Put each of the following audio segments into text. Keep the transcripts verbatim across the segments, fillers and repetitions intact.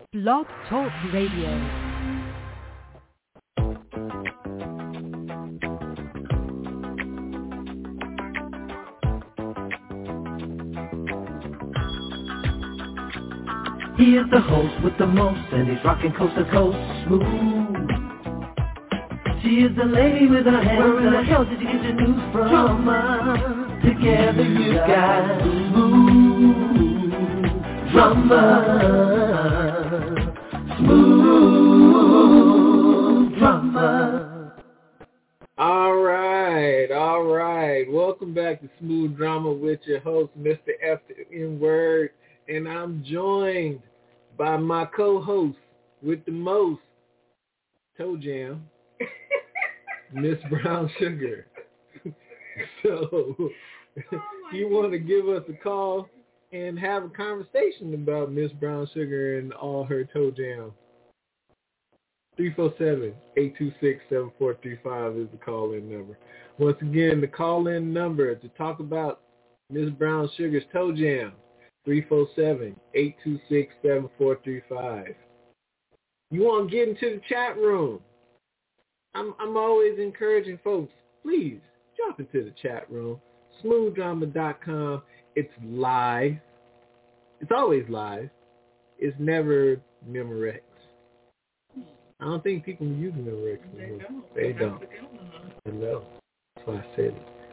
Blog Talk Radio. He is the host with the most, and he's rocking coast to coast, smooth. She is the lady with her hands. Where in the hell did you get your news from? Drama. Together you got smooth drama. Smooth drama. All right, all right. Welcome back to Smooth Drama with your host, Mister F the N-Word. And I'm joined by my co-host with the most, Toe Jam, Miss Brown Sugar. So oh you want to give us a call and have a conversation about Miss Brown Sugar and all her Toe Jam. three four seven, eight two six, seven four three five is the call-in number. Once again, the call-in number to talk about Miss Brown Sugar's Toe Jam. three four seven, eight two six, seven four three five. You want to get into the chat room? I'm I'm always encouraging folks, please jump into the chat room. smooth drama dot com. It's live. It's always live. It's never Memorex. I don't think people use Memorex anymore. They don't. I know. That's why I said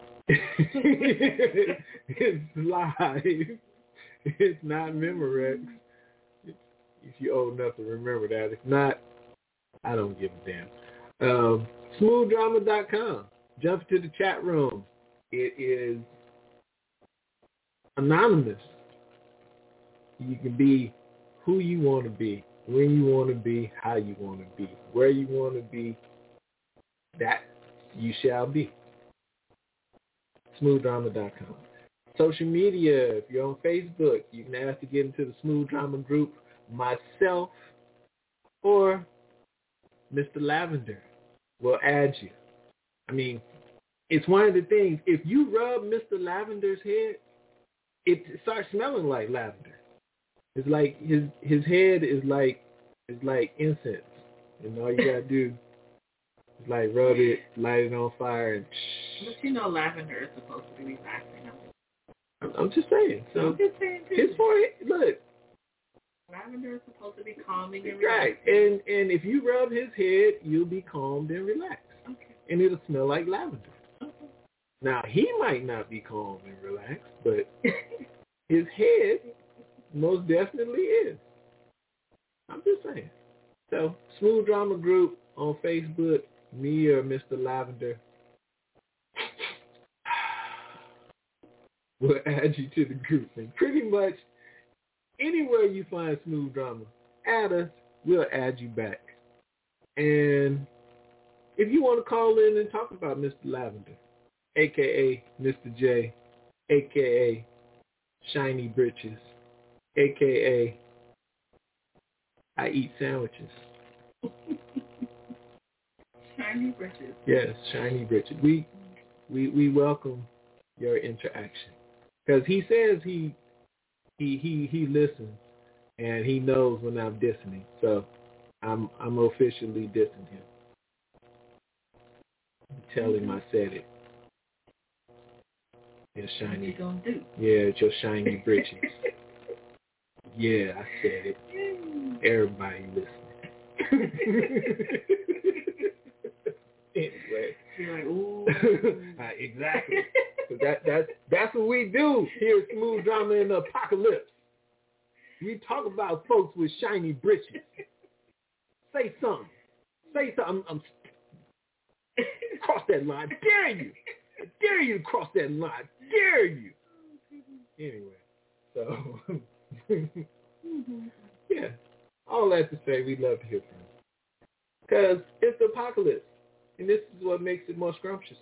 it. It's live. It's not Memorex. If you're old enough to remember that. If not, I don't give a damn. Um, smooth drama dot com. Jump to the chat room. It is anonymous. You can be who you want to be, when you want to be, how you want to be, where you want to be. That you shall be. smooth drama dot com. Social media, if you're on Facebook, you can ask to get into the Smooth Drama group, myself, or Mister Lavender will add you. I mean, it's one of the things, if you rub Mister Lavender's head, it starts smelling like lavender. It's like his his head is like is like incense. And all you gotta do is like rub it, light it on fire, and but you know lavender is supposed to be relaxing. I'm just saying. So I'm just saying too. His forehead, look. Lavender is supposed to be calming and relaxing. Right. And and if you rub his head, you'll be calmed and relaxed. Okay. And it'll smell like lavender. Okay. Now, he might not be calm and relaxed, but his head most definitely is. I'm just saying. So, Smooth Drama Group on Facebook, me or Mister Lavender. We'll add you to the group. And pretty much anywhere you find Smooth Drama, add us, we'll add you back. And if you want to call in and talk about Mister Lavender, a k a. Mister J, a k a. Shiny Britches, a k a. I eat sandwiches. Shiny Britches. Yes, Shiny Britches. We, we, we welcome your interaction. Because he says he he he he listens and he knows when I'm dissing him. So I'm I'm officially dissing him. Tell him I said it. Your shiny. What you gonna do? Yeah, it's your shiny britches. Yeah, I said it. Everybody listening. Anyway. You're like, ooh. uh, exactly. So that that's that's what we do here at Smooth Drama in the Apocalypse. We talk about folks with shiny britches. Say something. Say something. I'm, I'm cross that line. Dare you? I dare you to cross that line. Dare you? Anyway, so yeah, all that to say, we'd love to hear from you because it's the apocalypse, and this is what makes it more scrumptious.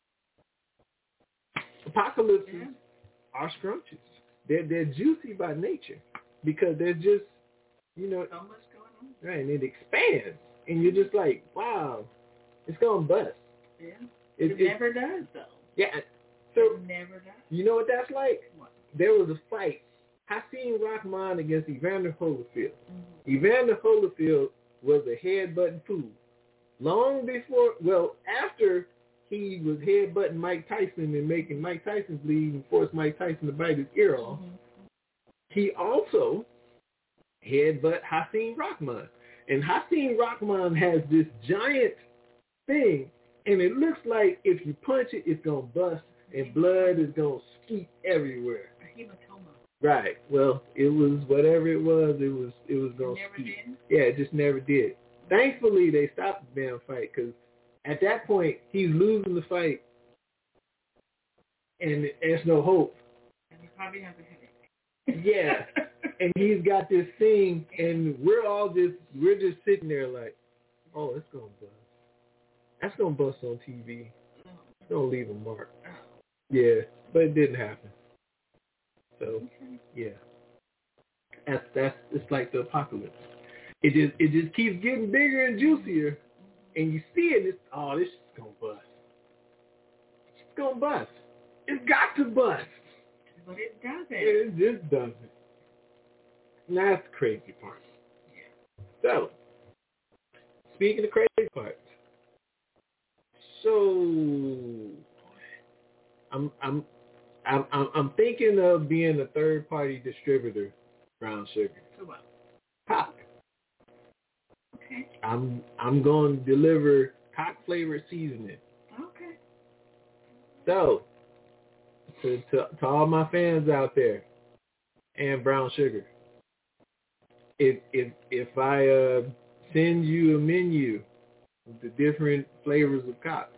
Apocalypses yeah. are scrumptious. They're they're juicy by nature because they're just, you know, so much going on. Right, and it expands, and you're just like, wow, it's gonna bust. Yeah, it, it, it never does though. Yeah, so it never does. You know what that's like? What? There was a fight Hakeem Rahman against Evander Holyfield. Mm-hmm. Evander Holyfield was a headbutting fool. Long before, well, after he was headbutting Mike Tyson and making Mike Tyson bleed and forced Mike Tyson to bite his ear off, mm-hmm. he also headbutt Hakeem Rahman. And Hakeem Rahman has this giant thing, and it looks like if you punch it, it's going to bust, and blood is going to skeet everywhere. Hematoma. Right. Well, it was whatever it was, it was it was going to skeet. Did? Yeah, it just never did. Thankfully, they stopped the damn fight, because at that point, he's losing the fight, and there's no hope. And he probably has a headache. Yeah. And he's got this thing, and we're all just, we're just sitting there like, oh, it's going to bust. That's going to bust on T V. It's going to leave a mark. Yeah, but it didn't happen. So, yeah. That's, that's, it's like the apocalypse. It just, it just keeps getting bigger and juicier, and you see it, and it's, oh, this is going to bust. It's going to bust. It's got to bust. But it doesn't. It just doesn't. And that's the crazy part. Yeah. So, speaking of crazy parts, so I'm I'm I'm I'm, I'm thinking of being a third party distributor, Brown Sugar. So what? Cock. Okay. I'm I'm going to deliver cock flavored seasoning. Okay. So, to to to all my fans out there, and Brown Sugar. If if if I uh, send you a menu with the different flavors of cock.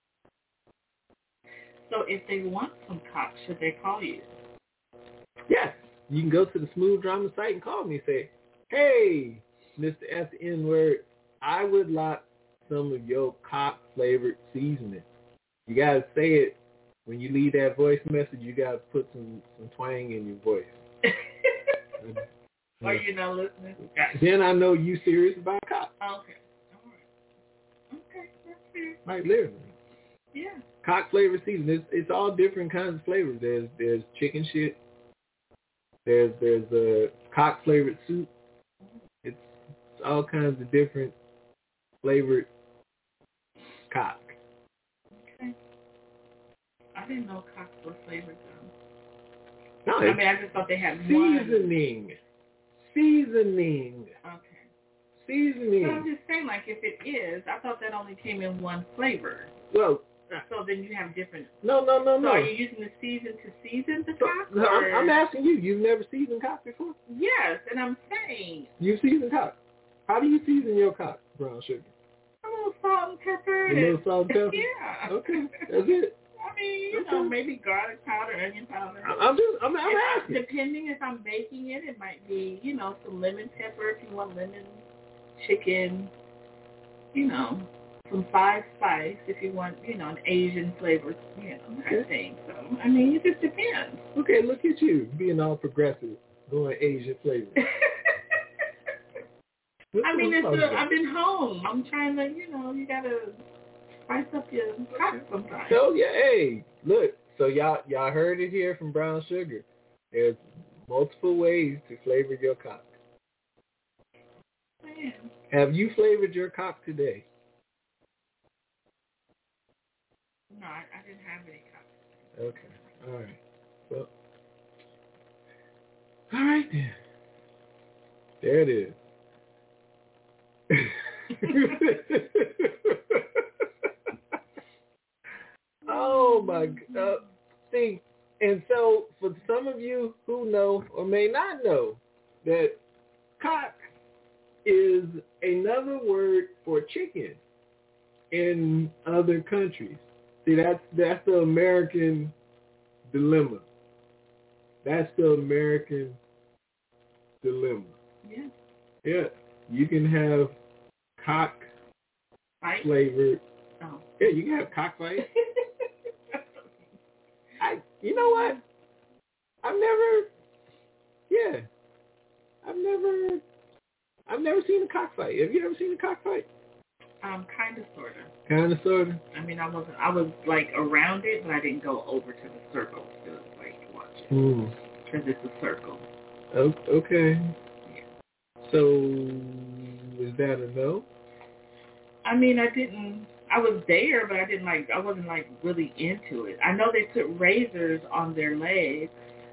So if they want some cock, should they call you? Yes. You can go to the Smooth Drama site and call me and say, hey, Mister F the N-word, I would like some of your cock flavored seasoning. You got to say it. When you leave that voice message, you got to put some, some twang in your voice. Are you not listening? Then I know you serious about cock. Okay. All right. Okay, that's fair. Like literally. Yeah. Cock flavor season. It's it's all different kinds of flavors. There's there's chicken shit. There's there's a cock flavored soup. It's, it's all kinds of different flavored cock. Okay. I didn't know cocks were flavored though. No, I mean I just thought they had seasoning. One. Seasoning. Okay. Seasoning. So I'm just saying, like, if it is, I thought that only came in one flavor. Well, so then you have different. No, no, no, no. So are you using the season to season the cock? So, I'm, I'm asking you. You've never seasoned cock before? Yes, and I'm saying. You season cock. How do you season your cock, Brown Sugar? A little salt and pepper. A little salt and pepper? Yeah. Okay, that's it. I mean, you okay. know, maybe garlic powder, onion powder. I'm just, I'm, I'm asking. Depending if I'm baking it, it might be, you know, some lemon pepper if you want lemon, chicken, you know, some five spice if you want, you know, an Asian flavor, you know, okay. I think. So, I mean, it just depends. Okay, look at you, being all progressive, going Asian flavor. I mean, it's a, I've been home. I'm trying to, you know, you got to spice up your cock sometimes. So, yeah, hey, look, so y'all y'all heard it here from Brown Sugar. There's multiple ways to flavor your cock. Man. Have you flavored your cock today? No, I, I didn't have any cock. Okay, all right. Well, all right then. There it is. Oh my God! See, and so for some of you who know or may not know that cock is another word for chicken in other countries. See, that's that's the American dilemma. That's the American dilemma. Yeah. Yeah. You can have cock fight? flavored. Oh. Yeah, you can have cockfight. I, you know what? I've never, yeah, I've never, I've never seen a cockfight. Have you ever seen a cockfight? Um, kind of, sort of. Kind of, sort of. I mean, I wasn't, I was like around it, but I didn't go over to the circle to like watch it because mm. it's a circle. Oh, okay. So, is that a no? I mean, I didn't, I was there, but I didn't like, I wasn't like really into it. I know they put razors on their legs.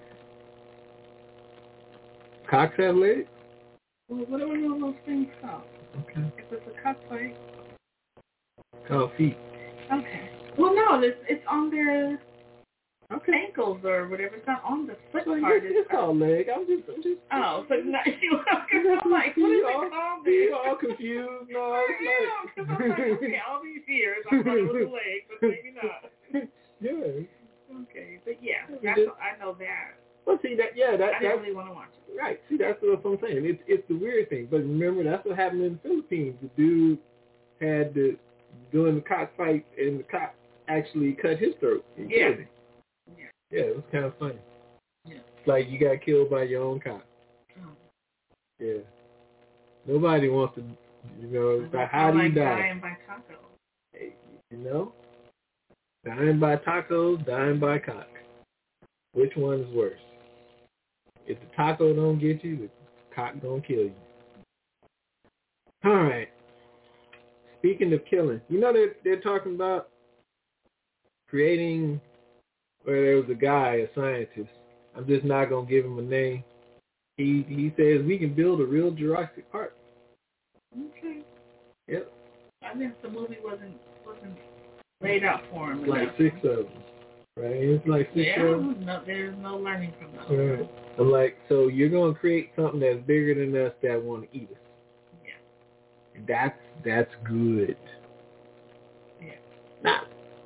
Cocks have legs? Well, what are those things called? Okay. If it's a cockfight? Called feet. Okay. Well, no, it's, it's on their Okay. ankles or whatever. It's not on the foot Well, part. it's, it's called leg. I'm just, I'm just. Oh, so not, I'm like, what is it called? You all confused? No, I it's am, because I'm like, okay, all these years I thought it was a leg, but maybe not. Yeah. Okay, but yeah, that's, I know that. Well, see that, yeah, that, I didn't that's really want to watch it. Right. See, that's what I'm saying. It's it's the weird thing. But remember, that's what happened in the Philippines. The dude had the doing the cockfight, and the cock actually cut his throat and Yeah. killed him. Yeah. Yeah, it was kind of funny. Yeah. It's like you got killed by your own cock. Oh. Yeah. Nobody wants to, you know, it's like, how do you like die? Dying by taco. Hey, you know? Dying by tacos, dying by cock. Which one is worse? If the taco don't get you, the cock gonna kill you. All right. Speaking of killing, you know they're, they're talking about creating, where there was a guy, a scientist. I'm just not gonna give him a name. He he says we can build a real Jurassic Park. Okay. Yep. I guess the movie wasn't wasn't laid out for him. It's like six of them, right? It's like six yeah, of them. no, there's no learning from those. Right. I'm like, so you're gonna create something that's bigger than us that want to eat us. Yeah. That's that's good. Yeah. Now,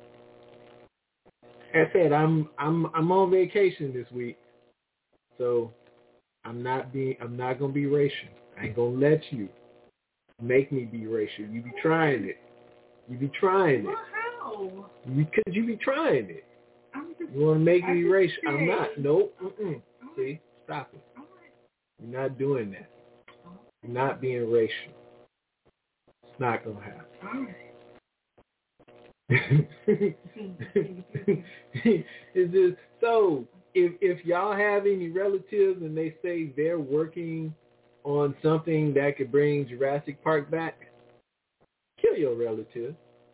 as I said, I'm I'm I'm on vacation this week, so I'm not being I'm not gonna be racial. I ain't gonna let you make me be racial. You be trying it. You be trying Well, it. how? Because you be trying it. I'm just, You want to make I me just racial? say, I'm not. Nope. Mm-mm. Right. See, stop it. Right. You're not doing that. You're not being racial. It's not gonna happen. All right. It's just, so if if y'all have any relatives and they say they're working on something that could bring Jurassic Park back, kill your relative.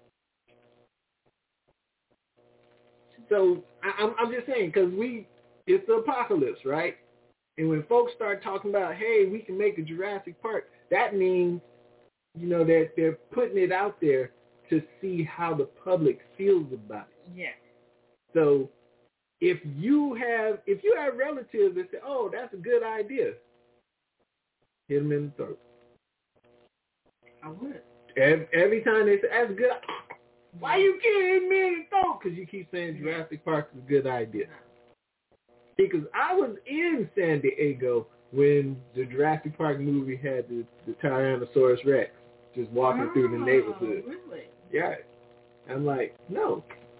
So I, I'm I'm just saying, because we it's the apocalypse, right? And when folks start talking about, hey, we can make a Jurassic Park, that means, you know, that they're, they're putting it out there to see how the public feels about it. Yeah. So if you have if you have relatives that say, oh, that's a good idea, hit them in the throat. I would. Every, every time they say, that's a good idea. Why you killing me in the throat? Because you keep saying Jurassic Park is a good idea. Because I was in San Diego when the Jurassic Park movie had the, the Tyrannosaurus Rex just walking oh, through the neighborhood. Really? Yeah. I'm like, no.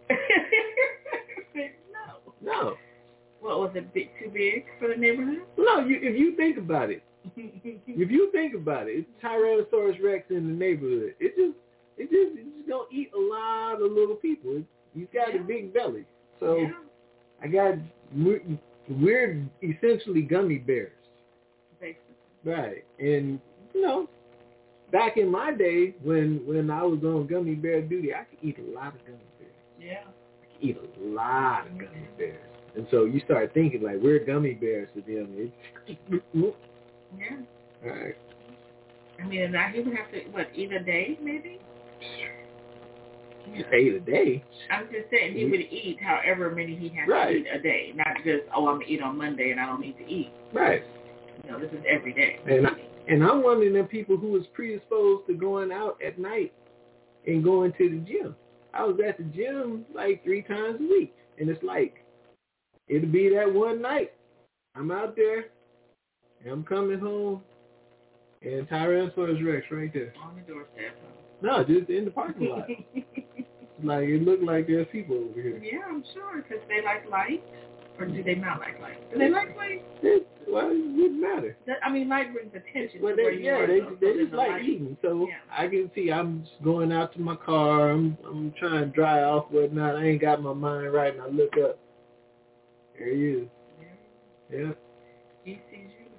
no. No. What, was it big, too big for the neighborhood? No, you, if you think about it, if you think about it, it's Tyrannosaurus Rex in the neighborhood. It just, it just, it's just gonna eat a lot of little people. He's got yeah. a big belly, so yeah. I got we're, we're essentially gummy bears, basically. Right? And you know, back in my day when when I was on gummy bear duty, I could eat a lot of gummy bears. Yeah, I could eat a lot of gummy bears, and so you start thinking like we're gummy bears to them. It's, yeah. All right. I mean, now he would have to, what, eat a day, maybe? You ate a day. I'm just saying, he would eat however many he has right. to eat a day, not just, oh, I'm going to eat on Monday and I don't need to eat. Right. You know, this is every day. And, I, and I'm one of them people who was predisposed to going out at night and going to the gym. I was at the gym like three times a week. And it's like, it'll be that one night. I'm out there, and I'm coming home, and Tyrannosaurus Rex right there. On the doorstep. No, just in the parking lot. Like, it looked like there's people over here. Yeah, I'm sure, because they like light, or do they not like light? Do they like light? It, well, it wouldn't matter. That, I mean, light brings attention. Well, to they, where you yeah, are, they though, they so just the like light. eating. So yeah. I can see I'm just going out to my car. I'm I'm trying to dry off whatnot. I ain't got my mind right, and I look up. There he is. Yeah. Yeah. He sees you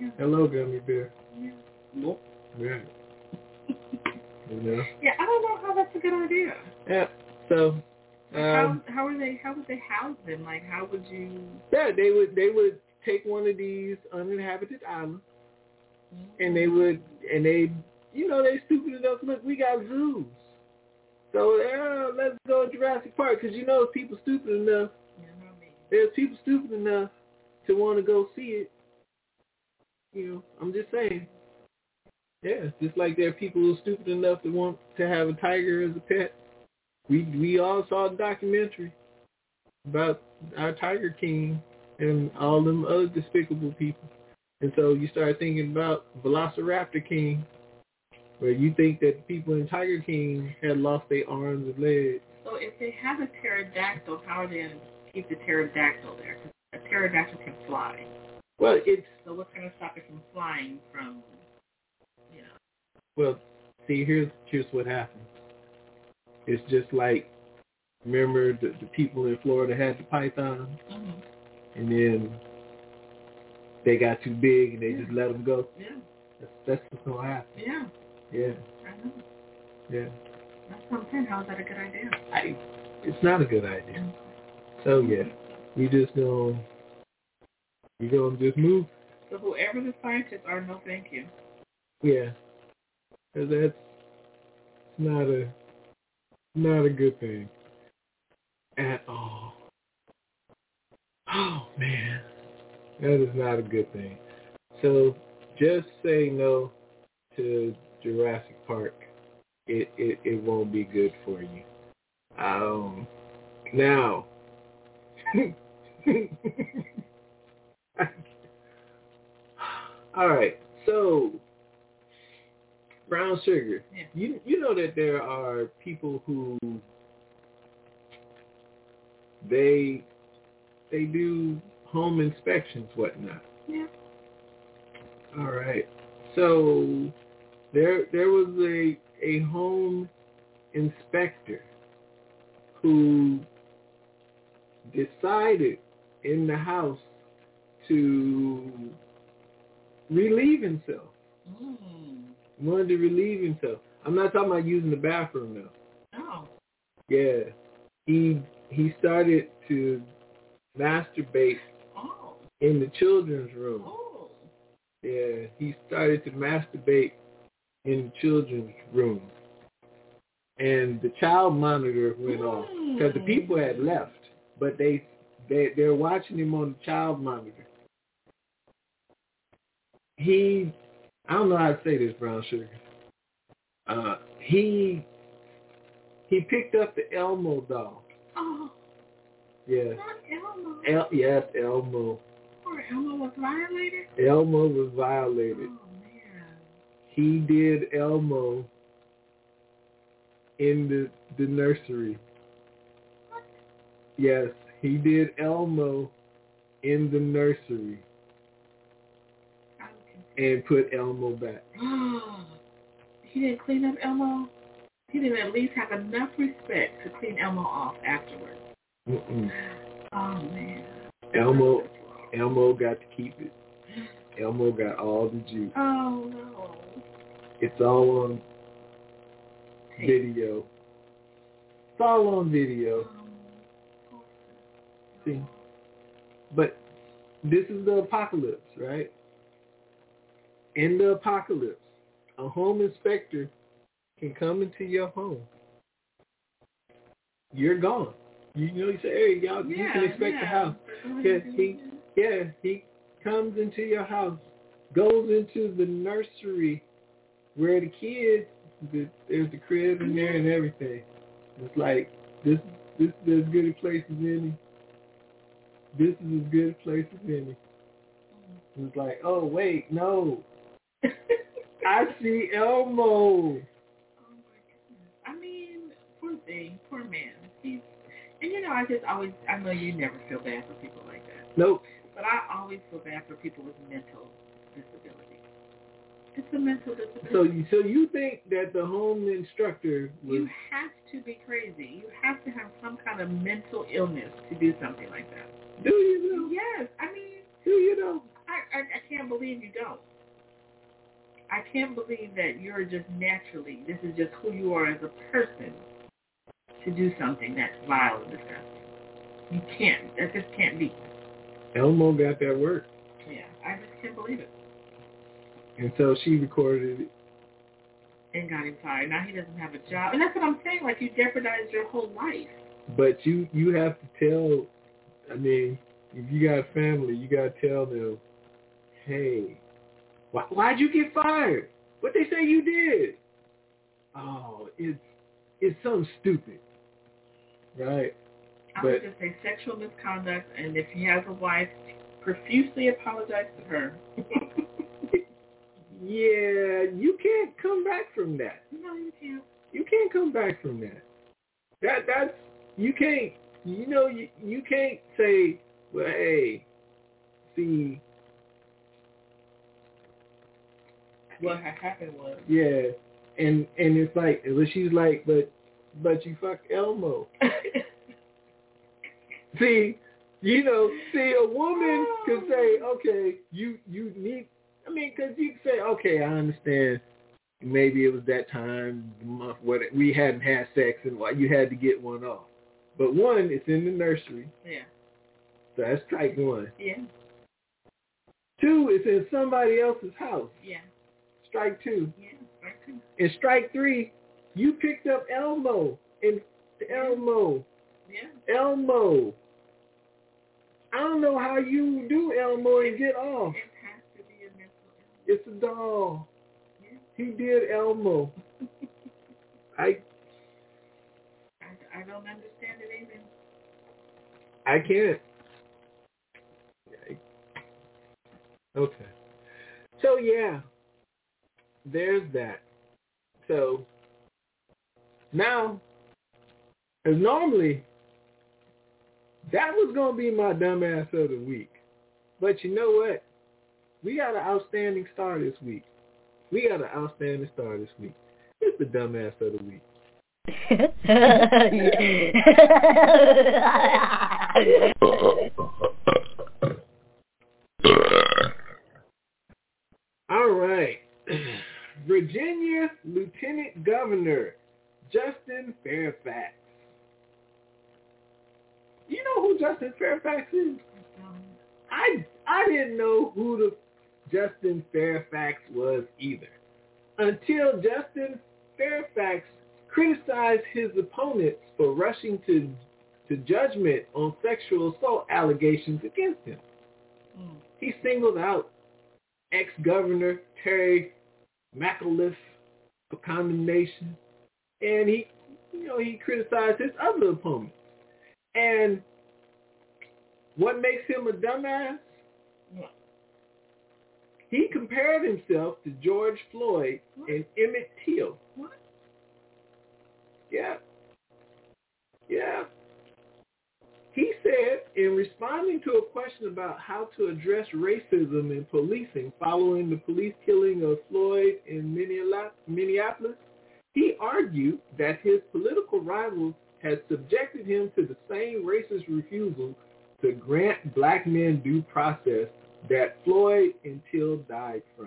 Yeah. Hello, gummy bear. Yeah. Nope. Yeah. You know? Yeah, I don't know how that's a good idea. Yeah. So. Like Um, how how would they how would they house them? Like how would you? Yeah, they would they would take one of these uninhabited islands, mm-hmm. and they would and they you know they stupid enough. Look, we got zoos, so yeah, let's go to Jurassic Park because you know if people stupid enough, yeah, there's people stupid enough to want to go see it. You know, I'm just saying. Yeah, just like there are people who are stupid enough to want to have a tiger as a pet. We we all saw a documentary about our Tiger King and all them other despicable people. And so you start thinking about Velociraptor King, where you think that people in Tiger King had lost their arms and legs. So if they have a pterodactyl, how are they going to keep the pterodactyl there? Because a pterodactyl can fly. Well, it's... So what's going to stop it from flying from, you know? Well, see, here's, here's what happens. It's just like, remember the, the people in Florida had the pythons, mm-hmm. and then they got too big and they yeah. just let them go. Yeah, that's, that's what's gonna happen. Yeah, yeah, I know. Yeah, that's what I'm saying. How is that a good idea? I, it's not a good idea. Mm-hmm. So yeah, we just gonna we gonna just move. So whoever the scientists are, no, thank you. Yeah, because that's not a not a good thing. At all. Oh, man. That is not a good thing. So just say no to Jurassic Park. It, it, it won't be good for you. Um, now, all right. So, brown sugar. Yeah. You, you know that there are people who They they do home inspections, whatnot. Yeah. All right. So there there was a a home inspector who decided in the house to relieve himself. Mm. Wanted to relieve himself. I'm not talking about using the bathroom now. Oh. Yeah. He he started to masturbate oh. in the children's room. Oh. Yeah, he started to masturbate in the children's room. And the child monitor went mm. off because the people had left, but they, they, they're watching him on the child monitor. He, I don't know how to say this, brown sugar. Uh, he, he picked up the Elmo doll. Oh. Yeah. Not Elmo. El- yes, Elmo. Poor Elmo was violated? Elmo was violated. Oh, man. He did Elmo in the, the nursery. What? Yes, he did Elmo in the nursery. And put Elmo back. He didn't clean up Elmo? He didn't at least have enough respect to clean Elmo off afterwards. Mm-mm. Oh, man. Elmo, Elmo got to keep it. Elmo got all the juice. Oh, no. It's all on hey. video. It's all on video. Um, See? But this is the apocalypse, right? In the apocalypse, a home inspector can come into your home. You're gone. You know, you say, hey, y'all, yeah, you can inspect yeah. the house. Yeah, he, yeah, he comes into your house, goes into the nursery where the kids, the, there's the crib in there and everything. It's like, this, this is as good a place as any. This is as good a place as any. It's like, oh, wait, no. I see Elmo. Oh, my goodness. I mean, poor thing, poor man. He's, and you know, I just always, I know you never feel bad for people like that. Nope. But I always feel bad for people with mental disability. It's a mental disability. So you, so you think that the home instructor was... You have to be crazy. You have to have some kind of mental illness to do something like that. Do you know? Yes. I mean... Do you know? I, I, I can't believe you don't. I can't believe that you're just naturally, this is just who you are as a person, to do something that's vile and disgusting. You can't. That just can't be. Elmo got that work. Yeah, I just can't believe it. And so she recorded it. And got him fired. Now he doesn't have a job. And that's what I'm saying. Like, you jeopardized your whole life. But you, you have to tell, I mean, if you got a family, you got to tell them, hey, why, why'd you get fired? What they say you did? Oh, it's, it's something stupid. Right? I but, would just say sexual misconduct, and if he has a wife, profusely apologize to her. Yeah, you can't come back from that. No, you can't. You can't come back from that. That that's you can't. You know, you you can't say, well, hey, see. What had happened was. Yeah, and and it's like, well, she's like, but but you fucked Elmo. See, you know, see, a woman could say, okay, you you need. I mean, because you say, okay, I understand. Maybe it was that time, month, what we hadn't had sex, and why you had to get one off. But one, it's in the nursery. Yeah. So that's strike one. Yeah. Two, it's in somebody else's house. Yeah. Strike two. Yeah. Strike two. And strike three, you picked up Elmo. And Elmo. Yeah. Elmo. I don't know how you do Elmo and get off. It has to be a mental illness. It's a doll. Yeah. He did Elmo. I I, I don't understand it either. I can't. Okay. So yeah, there's that. So now, as normally, that was going to be my dumbass of the week. But you know what? We got an outstanding star this week. We got an outstanding star this week. It's the dumbass of the week. All right. Virginia Lieutenant Governor Justin Fairfax. You know who Justin Fairfax is? I I didn't know who the Justin Fairfax was either until Justin Fairfax criticized his opponents for rushing to to judgment on sexual assault allegations against him. Mm. He singled out ex-governor Terry McAuliffe for condemnation, and he, you know, he criticized his other opponents. And what makes him a dumbass? What? He compared himself to George Floyd what? and Emmett Till. What? Yeah. Yeah. He said, in responding to a question about how to address racism in policing following the police killing of Floyd in Minneapolis, he argued that his political rivals had subjected him to the same racist refusal to grant black men due process that Floyd and Till died from.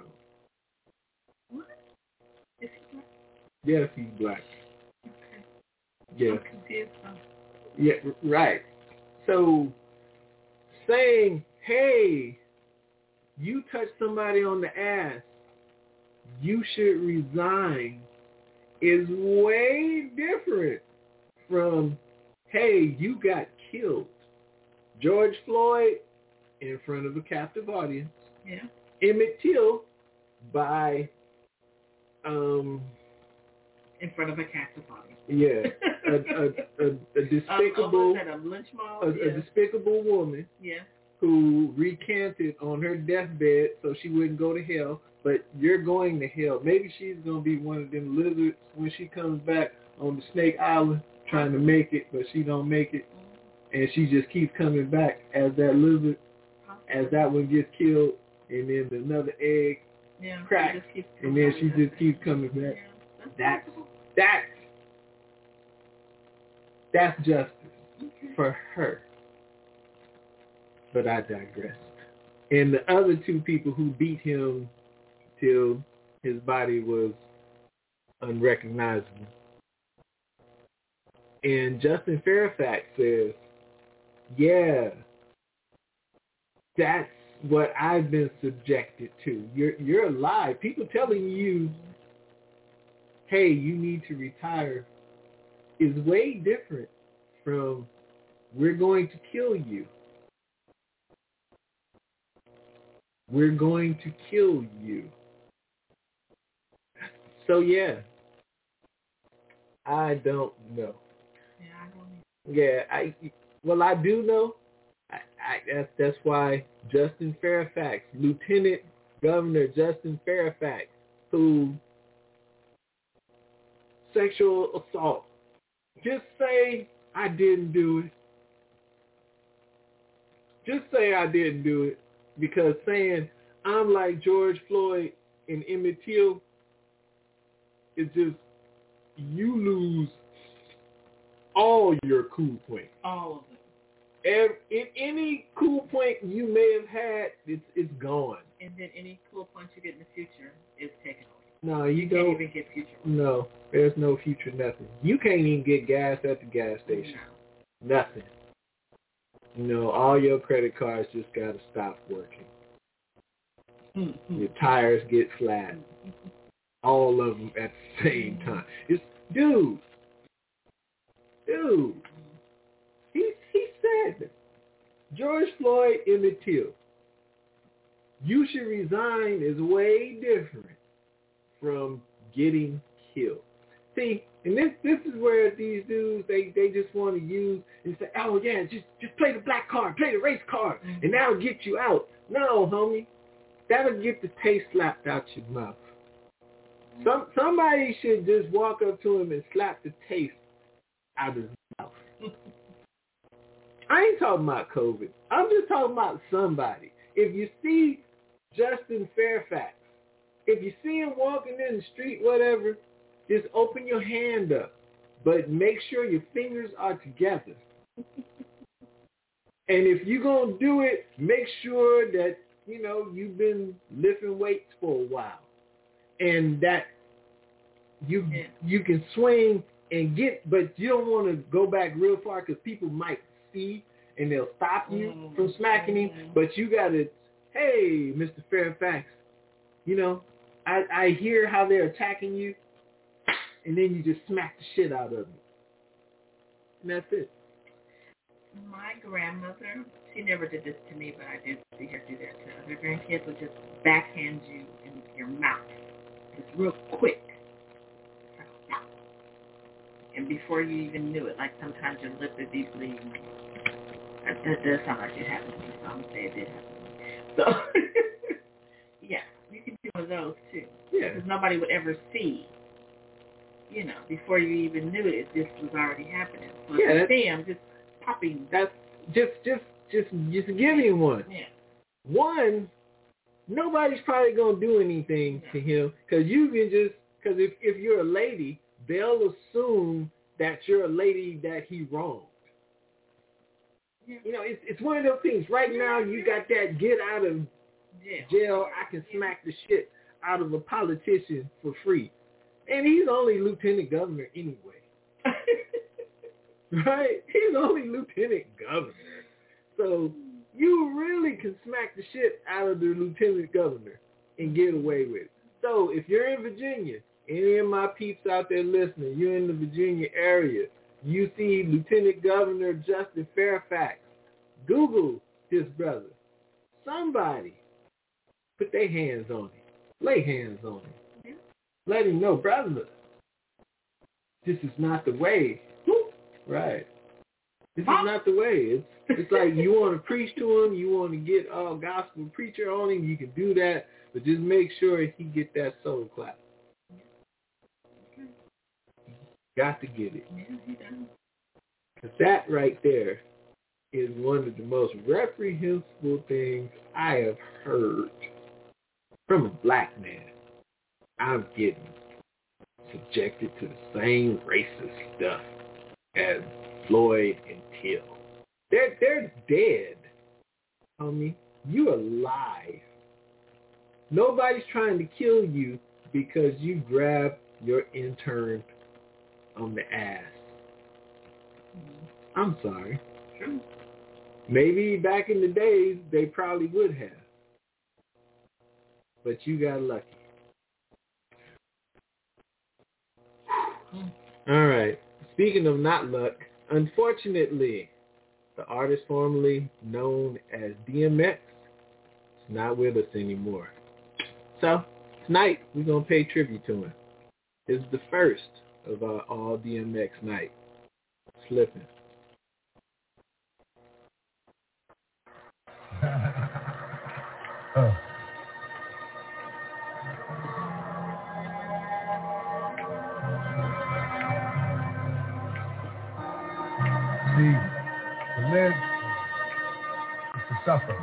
What? Is he black? Yes, he's black. Okay. Yes. I'm confused. Yeah, right. So saying, hey, you touched somebody on the ass, you should resign, is way different from, hey, you got killed. George Floyd in front of a captive audience. Yeah. Emmett Till by um in front of a captive audience. Yeah. a, a, a, a despicable um, a, lynch mob, a, yeah. a despicable woman. Yeah. Who recanted on her deathbed so she wouldn't go to hell, but you're going to hell. Maybe she's going to be one of them lizards when she comes back on the Snake Island trying to make it, but she don't make it. And she just keeps coming back as that lizard, as that one gets killed, and then another egg yeah, cracks, and then she just keeps coming back. Yeah, that's, that's, that's justice okay. for her. But I digress. and the other two people who beat him till his body was unrecognizable. And Justin Fairfax says, yeah, that's what I've been subjected to. You're you're alive. People telling you, hey, you need to retire is way different from we're going to kill you. We're going to kill you. So yeah, I don't know. Yeah, I don't know. Yeah, I well I do know. I, I that's that's why Justin Fairfax, Lieutenant Governor Justin Fairfax, who sexual assault. Just say I didn't do it. Just say I didn't do it, because saying I'm like George Floyd and Emmett Till is just, you lose all your cool points. All of them. Every, in any cool point you may have had, it's it's gone. And then any cool points you get in the future is taken away. No, you, you don't. can't even get future. No, there's no future nothing. You can't even get gas at the gas station. No. Nothing. You know, all your credit cards just got to stop working. Mm-hmm. Your tires get flat. Mm-hmm. All of them at the same time. It's, dude, dude, he, he said, George Floyd, Emmett Till, you should resign is way different from getting killed. See, and this this is where these dudes, they, they just want to use and say, oh yeah, just just play the black card, play the race card, mm-hmm. and that'll get you out. No, homie, that'll get the taste slapped out your mouth. Some somebody should just walk up to him and slap the taste out of his mouth. I ain't talking about COVID. I'm just talking about somebody. If you see Justin Fairfax, if you see him walking in the street, whatever, just open your hand up, but make sure your fingers are together. And if you're going to do it, make sure that, you know, you've been lifting weights for a while. And that you yeah. you can swing and get, but you don't want to go back real far because people might see and they'll stop you mm-hmm. from smacking him. But you got to, hey, Mister Fairfax, you know, I, I hear how they're attacking you, and then you just smack the shit out of them. And that's it. My grandmother, she never did this to me, but I did see her do that to other grandkids, would just backhand you in your mouth. Just real quick. And before you even knew it, like sometimes your lip would be bleeding. That, that does sound like it happened to me, so I'm going to say it did happen to me. So, yeah, you can do one of those too. Yeah. Because nobody would ever see. You know, before you even knew it, this was already happening. So yeah, that's, bam, just popping. That's just, just, just, just give him one. Yeah. One, nobody's probably gonna do anything yeah. to him because you can just, because if if you're a lady, they'll assume that you're a lady that he wronged. Yeah. You know, it's it's one of those things. Right yeah, now, you yeah. got that get out of yeah. jail. I can smack the shit out of a politician for free. And he's only lieutenant governor anyway. Right? He's only lieutenant governor. So you really can smack the shit out of the lieutenant governor and get away with it. So if you're in Virginia, any of my peeps out there listening, you're in the Virginia area, you see Lieutenant Governor Justin Fairfax, Google his brother. Somebody put their hands on him. Lay hands on him. Let him know, brother, this is not the way. Right. This is not the way. It's, it's like you want to preach to him, you want to get a uh, gospel preacher on him, you can do that, but just make sure he get that soul clap. Got to get it. Because that right there is one of the most reprehensible things I have heard from a black man. I'm getting subjected to the same racist stuff as Floyd and Till. They're they're dead, homie. You alive. Nobody's trying to kill you because you grabbed your intern on the ass. I'm sorry. True. Maybe back in the days, they probably would have. But you got lucky. All right. Speaking of not luck, unfortunately, the artist formerly known as D M X is not with us anymore. So tonight, we're going to pay tribute to him. It's the first of our all D M X night. Slipping. uh. See, to live is to suffer.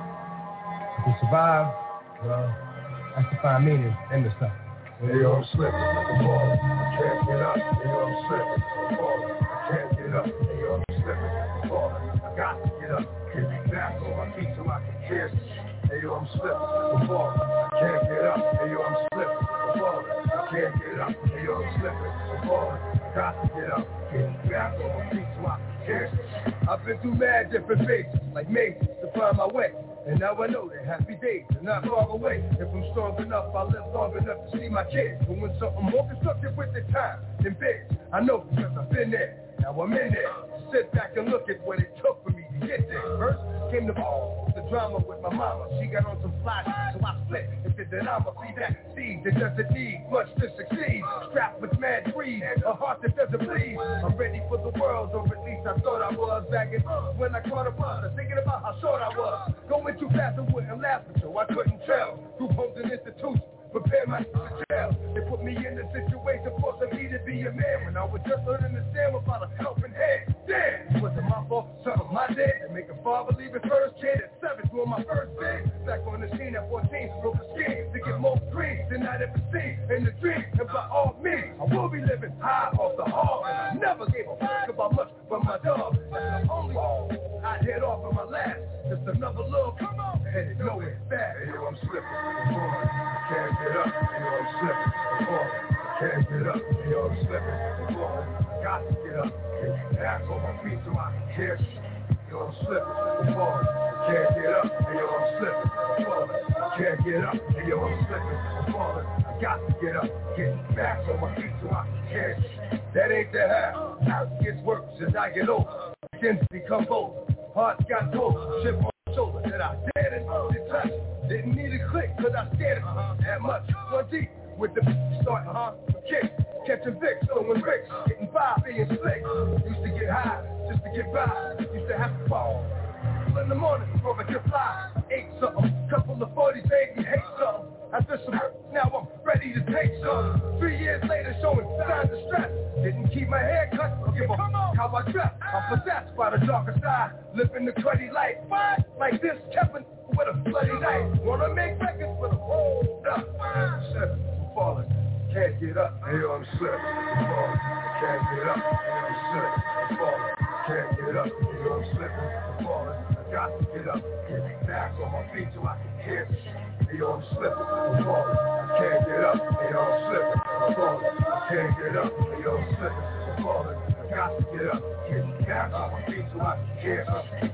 To survive, well, that's to find meaning in the suffering. Hey, yo, I'm slipping, I'm falling, I can't get up. Hey, yo, I'm slipping, I'm falling, I can't get up. Hey, yo, I'm slipping, I'm falling, I got to get up. Get me back on my feet so I can hear. Hey, yo, I'm slipping, I'm falling, I can't get up. Hey, yo, I'm slipping, I'm falling, I can't get up. Hey, yo, I'm slipping, I'm falling, I got to get up. Get me back on my feet so I can hear. I've been through mad different phases, like mazes, to find my way. And now I know that happy days are not far away. If I'm strong enough, I'll live long enough to see my kids doing something more constructive with their time than bigs. I know because I've been there. Now I'm in there. Sit back and look at what it took for me to get there. First came the ball, the drama with my mama. She got on some fly shit, so I split and said that I'ma be that seed that doesn't need much to succeed. Strapped with mad greed, a heart that doesn't bleed. I'm ready for the world, or at least I thought I was. Back in when I caught a bus, I was thinking about how short I was. Going too fast, I wouldn't laugh at you, I couldn't tell. Through homes and institutions, prepare my to jail. They put me in a situation forcing me to be a man when I was just learning to stand without a helping hand. Damn, was it my fault? Some of my dad to make a father leave his first kid at seven doing my first bid. Back on the scene at fourteen, broke a scheme to get more green than I'd ever seen in the dream. And by all means, I will be living high off the hog. And I never gave a fuck about much from my dog. That's the only I'd head off on my last. Just another little come on, headed nowhere fast. Hey, yo, I'm slipping, I'm falling, I can't get up. Hey, yo, I'm slipping, I'm falling, I can't get up. Hey, yo, I'm slipping, I'm falling, I got to get up. Get back on my feet so I can hear. Yo, I'm slipping, I'm falling, I can't get up. Hey, yo, I'm slipping, I'm falling, I can't get up. Hey, yo, I'm slipping, I'm falling, I got to get up. Get back on my feet so I can hear. That ain't the half. How it gets worse as I get older. Skins become bold. Hearts got cold, chip on my shoulder that I dared and did touch. Didn't need a click, cause I scared it uh-huh. that much. One deep with the start, uh-huh, kick, catching Vicks, throwing bricks, getting by, being slick. Used to get high, just to get by. Used to have to fall in the morning before I could fly. Ate something, couple of forties, baby, hate something. After some hurt, now I'm ready to take some. Three years later, showing signs of stress. Didn't keep my hair cut, or give a fuck how I dress. I'm possessed by the darker side, living the cruddy life. Like this, Kevin with a bloody knife. Wanna make records with a rolled up. Slipping, I'm falling, can't get up. Hey, yo, I'm slipping, I'm falling, can't get up. Hey, yo, I'm slipping, I'm falling, can't get up. Hey, yo, I'm slipping, I'm falling, I got to get up. Get back on my feet so I can hear. Hey, yo, I'm slipping, I'm falling, I can't get up. Hey, yo, I'm slipping, I'm falling, I can't get up. Hey, yo, I'm slipping, I'm falling, I got to get up. Get back on my feet so I can hear.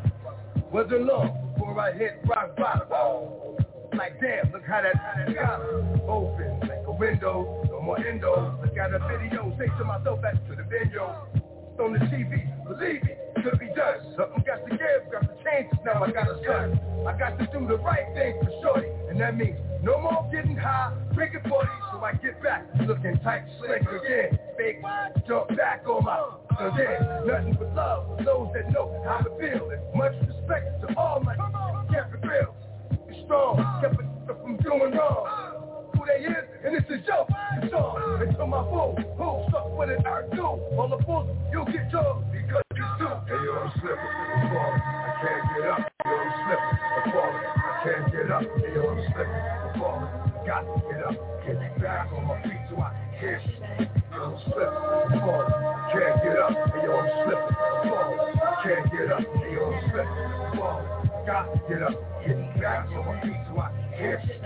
Wasn't long before I hit rock bottom. Like, damn, look how that got open like a window, no more endo. Look at a video, say to myself, back to the video. On the T V, believe me, could be done. Something got to give, got to change. Now I got a son. I got to do the right thing for shorty, and that means no more getting high, drinking forty. So I get back, looking tight, slick again. Fake, jump back on my again. Nothing but love for those that know how to feel. And much respect to all my kept it real. Be strong, kept it from doing wrong. Who they is, and it's a joke. It's on until my fool, who stuck with it, I do. All the fools, you'll get yours because you do. Hey, yo, I'm slipping, I'm falling, I can't get up. Hey, yo, I'm slipping, I'm falling, I can't get up. Hey, yo, I'm slipping, I'm falling, I got to get up. Get back on my feet so I can hear. Hey, yo, I'm slipping, I'm falling, I can't get up. Hey, yo, I'm slipping, I'm falling, I can't get up. Hey, yo, I'm slipping, I'm falling, I got to get up, get back on my feet so I can hear shit.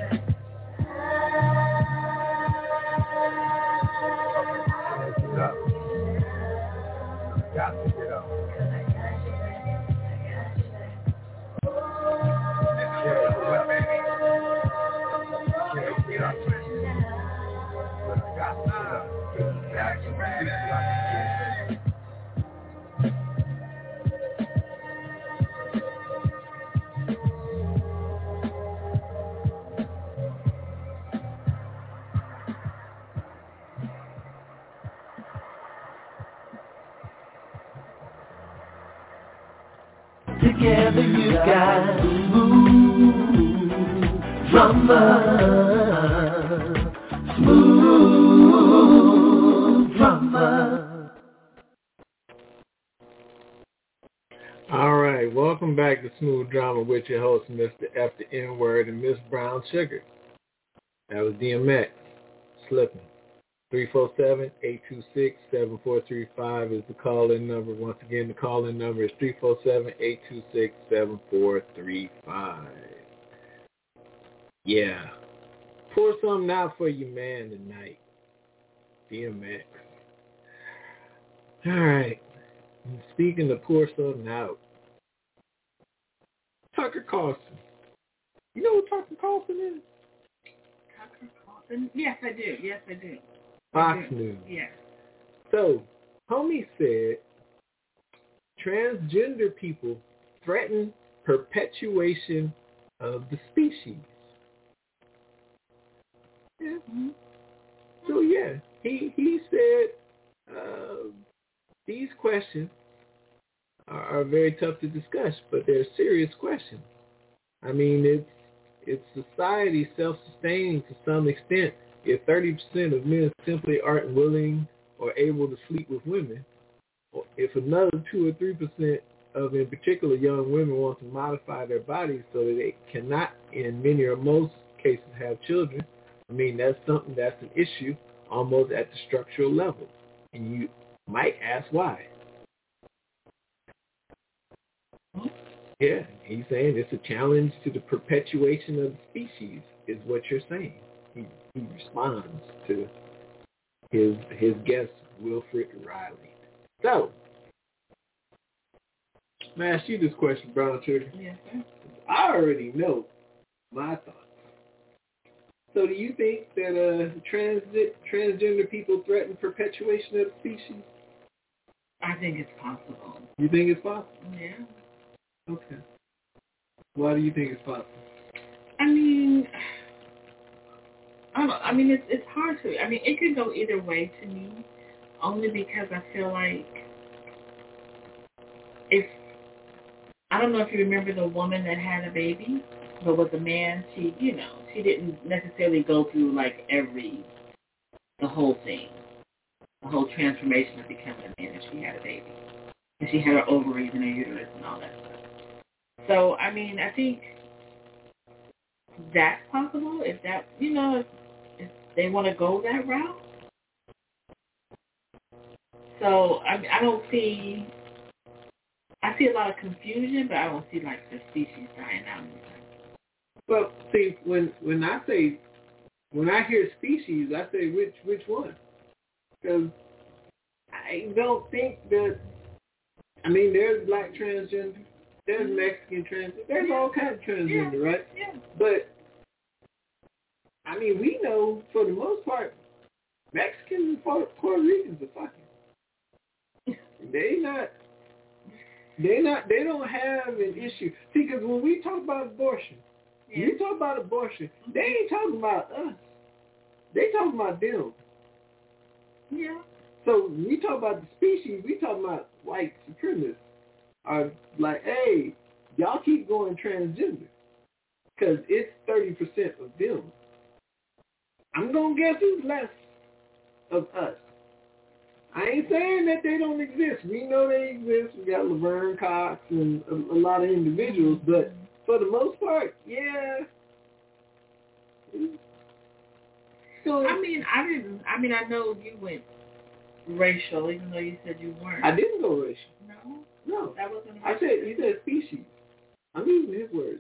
Get up. Got to get up. Together you got smooth drama, smooth drama. All right, welcome back to Smooth Drama with your host, Mister F the N-Word and Miss Brown Sugar. That was D M X, Slipping. three four seven, eight two six, seven four three five is the call-in number. Once again, the call-in number is three four seven, eight two six, seven four three five. Yeah. Pour something out for your man tonight. D M X. All right. And speaking of pour something out, Tucker Carlson. You know what Tucker Carlson is? Tucker Carlson? Yes, I do. Yes, I do. Fox News. Yeah. So, homie said transgender people threaten perpetuation of the species. Yeah. Mm-hmm. So yeah, he he said uh, these questions are, are very tough to discuss, but they're serious questions. I mean, it's it's society self-sustaining to some extent. If thirty percent of men simply aren't willing or able to sleep with women, or if another two or three percent of, in particular, young women want to modify their bodies so that they cannot, in many or most cases, have children, I mean, that's something that's an issue almost at the structural level. And you might ask why. Yeah, he's saying it's a challenge to the perpetuation of the species, is what you're saying. He, he responds to his his guest, Wilfred Riley. So, I'm going to ask you this question, Brown Sugar. Yes, sir. I already know my thoughts. So do you think that uh, trans transgender people threaten perpetuation of the species? I think it's possible. You think it's possible? Yeah. Okay. Why do you think it's possible? I mean, I don't know. I mean, it's it's hard to. I mean, it could go either way to me, only because I feel like if I don't know if you remember the woman that had a baby, but was a man. She, you know, she didn't necessarily go through like every the whole thing, the whole transformation of becoming a man. And she had a baby, and she had her ovaries and her uterus and all that stuff. So, I mean, I think that's possible if that, you know, if, if they want to go that route. So, I mean, I don't see, I see a lot of confusion, but I don't see, like, the species dying out. Well, see, when when I say, when I hear species, I say which which one? Because I don't think that, I mean, there's black transgender. There's Mexican transgender. There's all kinds of transgender, yeah. right? Yeah. But, I mean, we know, for the most part, Mexicans and Puerto Ricans are fucking. They not, they not, they don't have an issue. See, because when we talk about abortion, yeah. when we talk about abortion, they ain't talking about us. They talking about them. Yeah. So when we talk about the species, we talking about white supremacists. Are like, hey, y'all keep going transgender because it's thirty percent of them. I'm going to guess it's less of us. I ain't saying that they don't exist. We know they exist. We got Laverne Cox and a, a lot of individuals, but for the most part, yeah. So, I mean, I didn't, I mean, I know you went racial, even though you said you weren't. I didn't go racial. No? No. That wasn't I said, you said species. I'm using his words.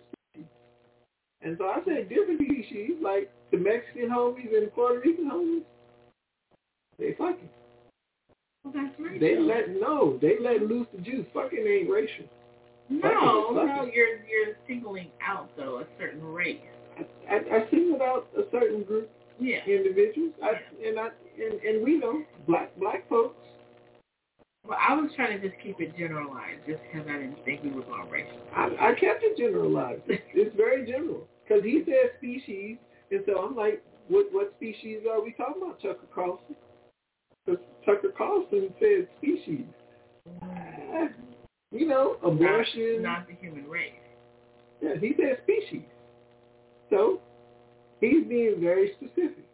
And so I said different species, like the Mexican homies and the Puerto Rican homies, they fucking. Well, that's racial. They let no, they let loose the juice. Fucking ain't racial. No, fucking no, you're you're singling out though a certain race. I, I, I singled out a certain group, yeah, individuals, I, yeah. and I and, and we know black black folks. Well, I was trying to just keep it generalized, just because I didn't think we were going racial. I, I kept it generalized. It's, it's very general because he said species, and so I'm like, what what species are we talking about, Tucker Carlson? Because Tucker Carlson said species. Uh, you know, abortion. Not, not the human race. Yeah, he said species. So he's being very specific.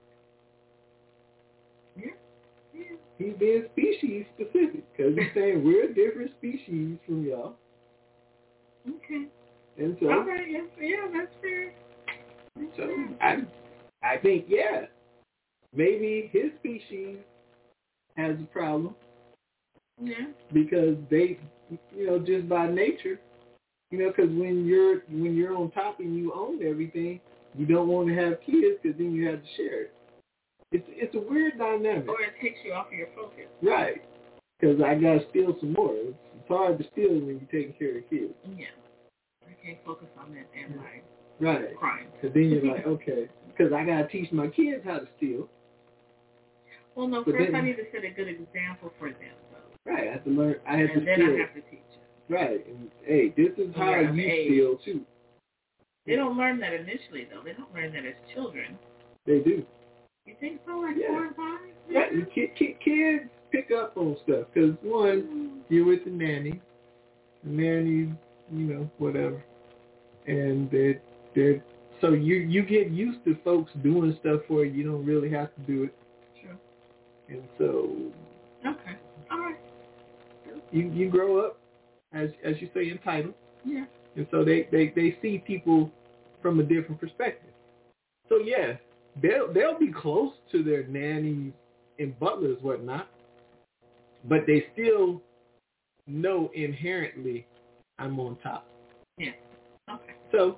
Yeah. Yeah. He's being species specific because he's saying we're a different species from y'all. Okay. And so, all right, yeah, yeah, that's fair. That's so fair. I, I think yeah, maybe his species has a problem. Yeah. Because they, you know, just by nature, you know, because when you're when you're on top and you own everything, you don't want to have kids because then you have to share it. It's it's a weird dynamic. Or it takes you off of your focus. Right. Because I got to steal some more. It's, it's hard to steal when you're taking care of kids. Yeah. I can't focus on that and my right. crime. Because then you're like, okay, because I got to teach my kids how to steal. Well, no, but first then, I need to set a good example for them, though. Right. I have to learn. I have and to then steal. I have to teach them. Right. And, hey, this is when how you age. steal, too. They don't learn that initially, though. They don't learn that as children. They do. You think so? Like yeah. four and five? Yeah, yeah. Kids pick up on stuff because, one, mm. you're with the nanny. The nanny, you know, whatever. And they're, they're, so you you get used to folks doing stuff for you. You don't really have to do it. Sure. And so... Okay. All right. You you grow up, as as you say, entitled. Yeah. And so they, they, they see people from a different perspective. So, yeah, they'll, they'll be close to their nannies and butlers, whatnot, but they still know inherently I'm on top. Yeah. Okay. So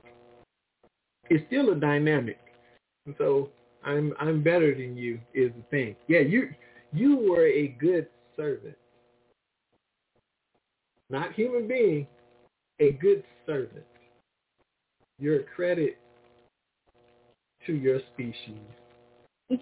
it's still a dynamic. And so I'm I'm better than you is the thing. Yeah, you you were a good servant. Not human being, a good servant. You're a credit to your species.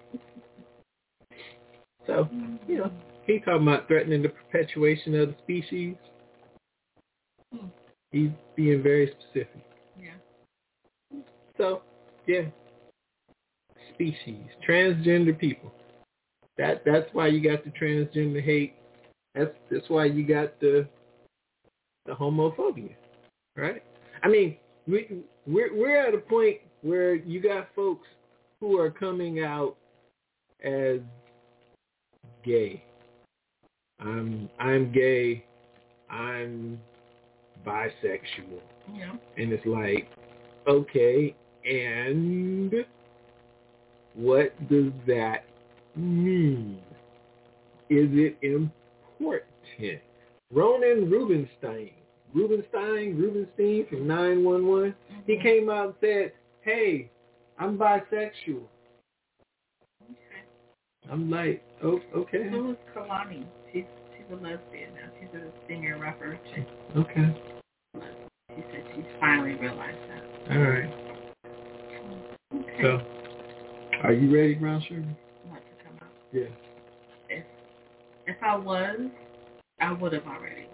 So, you know, he talking about threatening the perpetuation of the species. Hmm. He's being very specific. Yeah. So, yeah. Species. Transgender people. That that's why you got the transgender hate. That's that's why you got the the homophobia. Right? I mean, we we're we're at a point where you got folks who are coming out as gay. I'm I'm gay. I'm bisexual. Yeah. And it's like, okay, and what does that mean? Is it important? Ronan Rubinstein, Rubinstein, Rubinstein from nine one one, mm-hmm. he came out and said, hey, I'm bisexual. Okay. I'm like, oh, okay. So is Kalani. She's she's a lesbian now. She's a singer rapper. She, okay. She said she's finally realized that. All right. Okay. So, are you ready, Brown Sugar? What to come out? Yeah. If if I was, I would have already.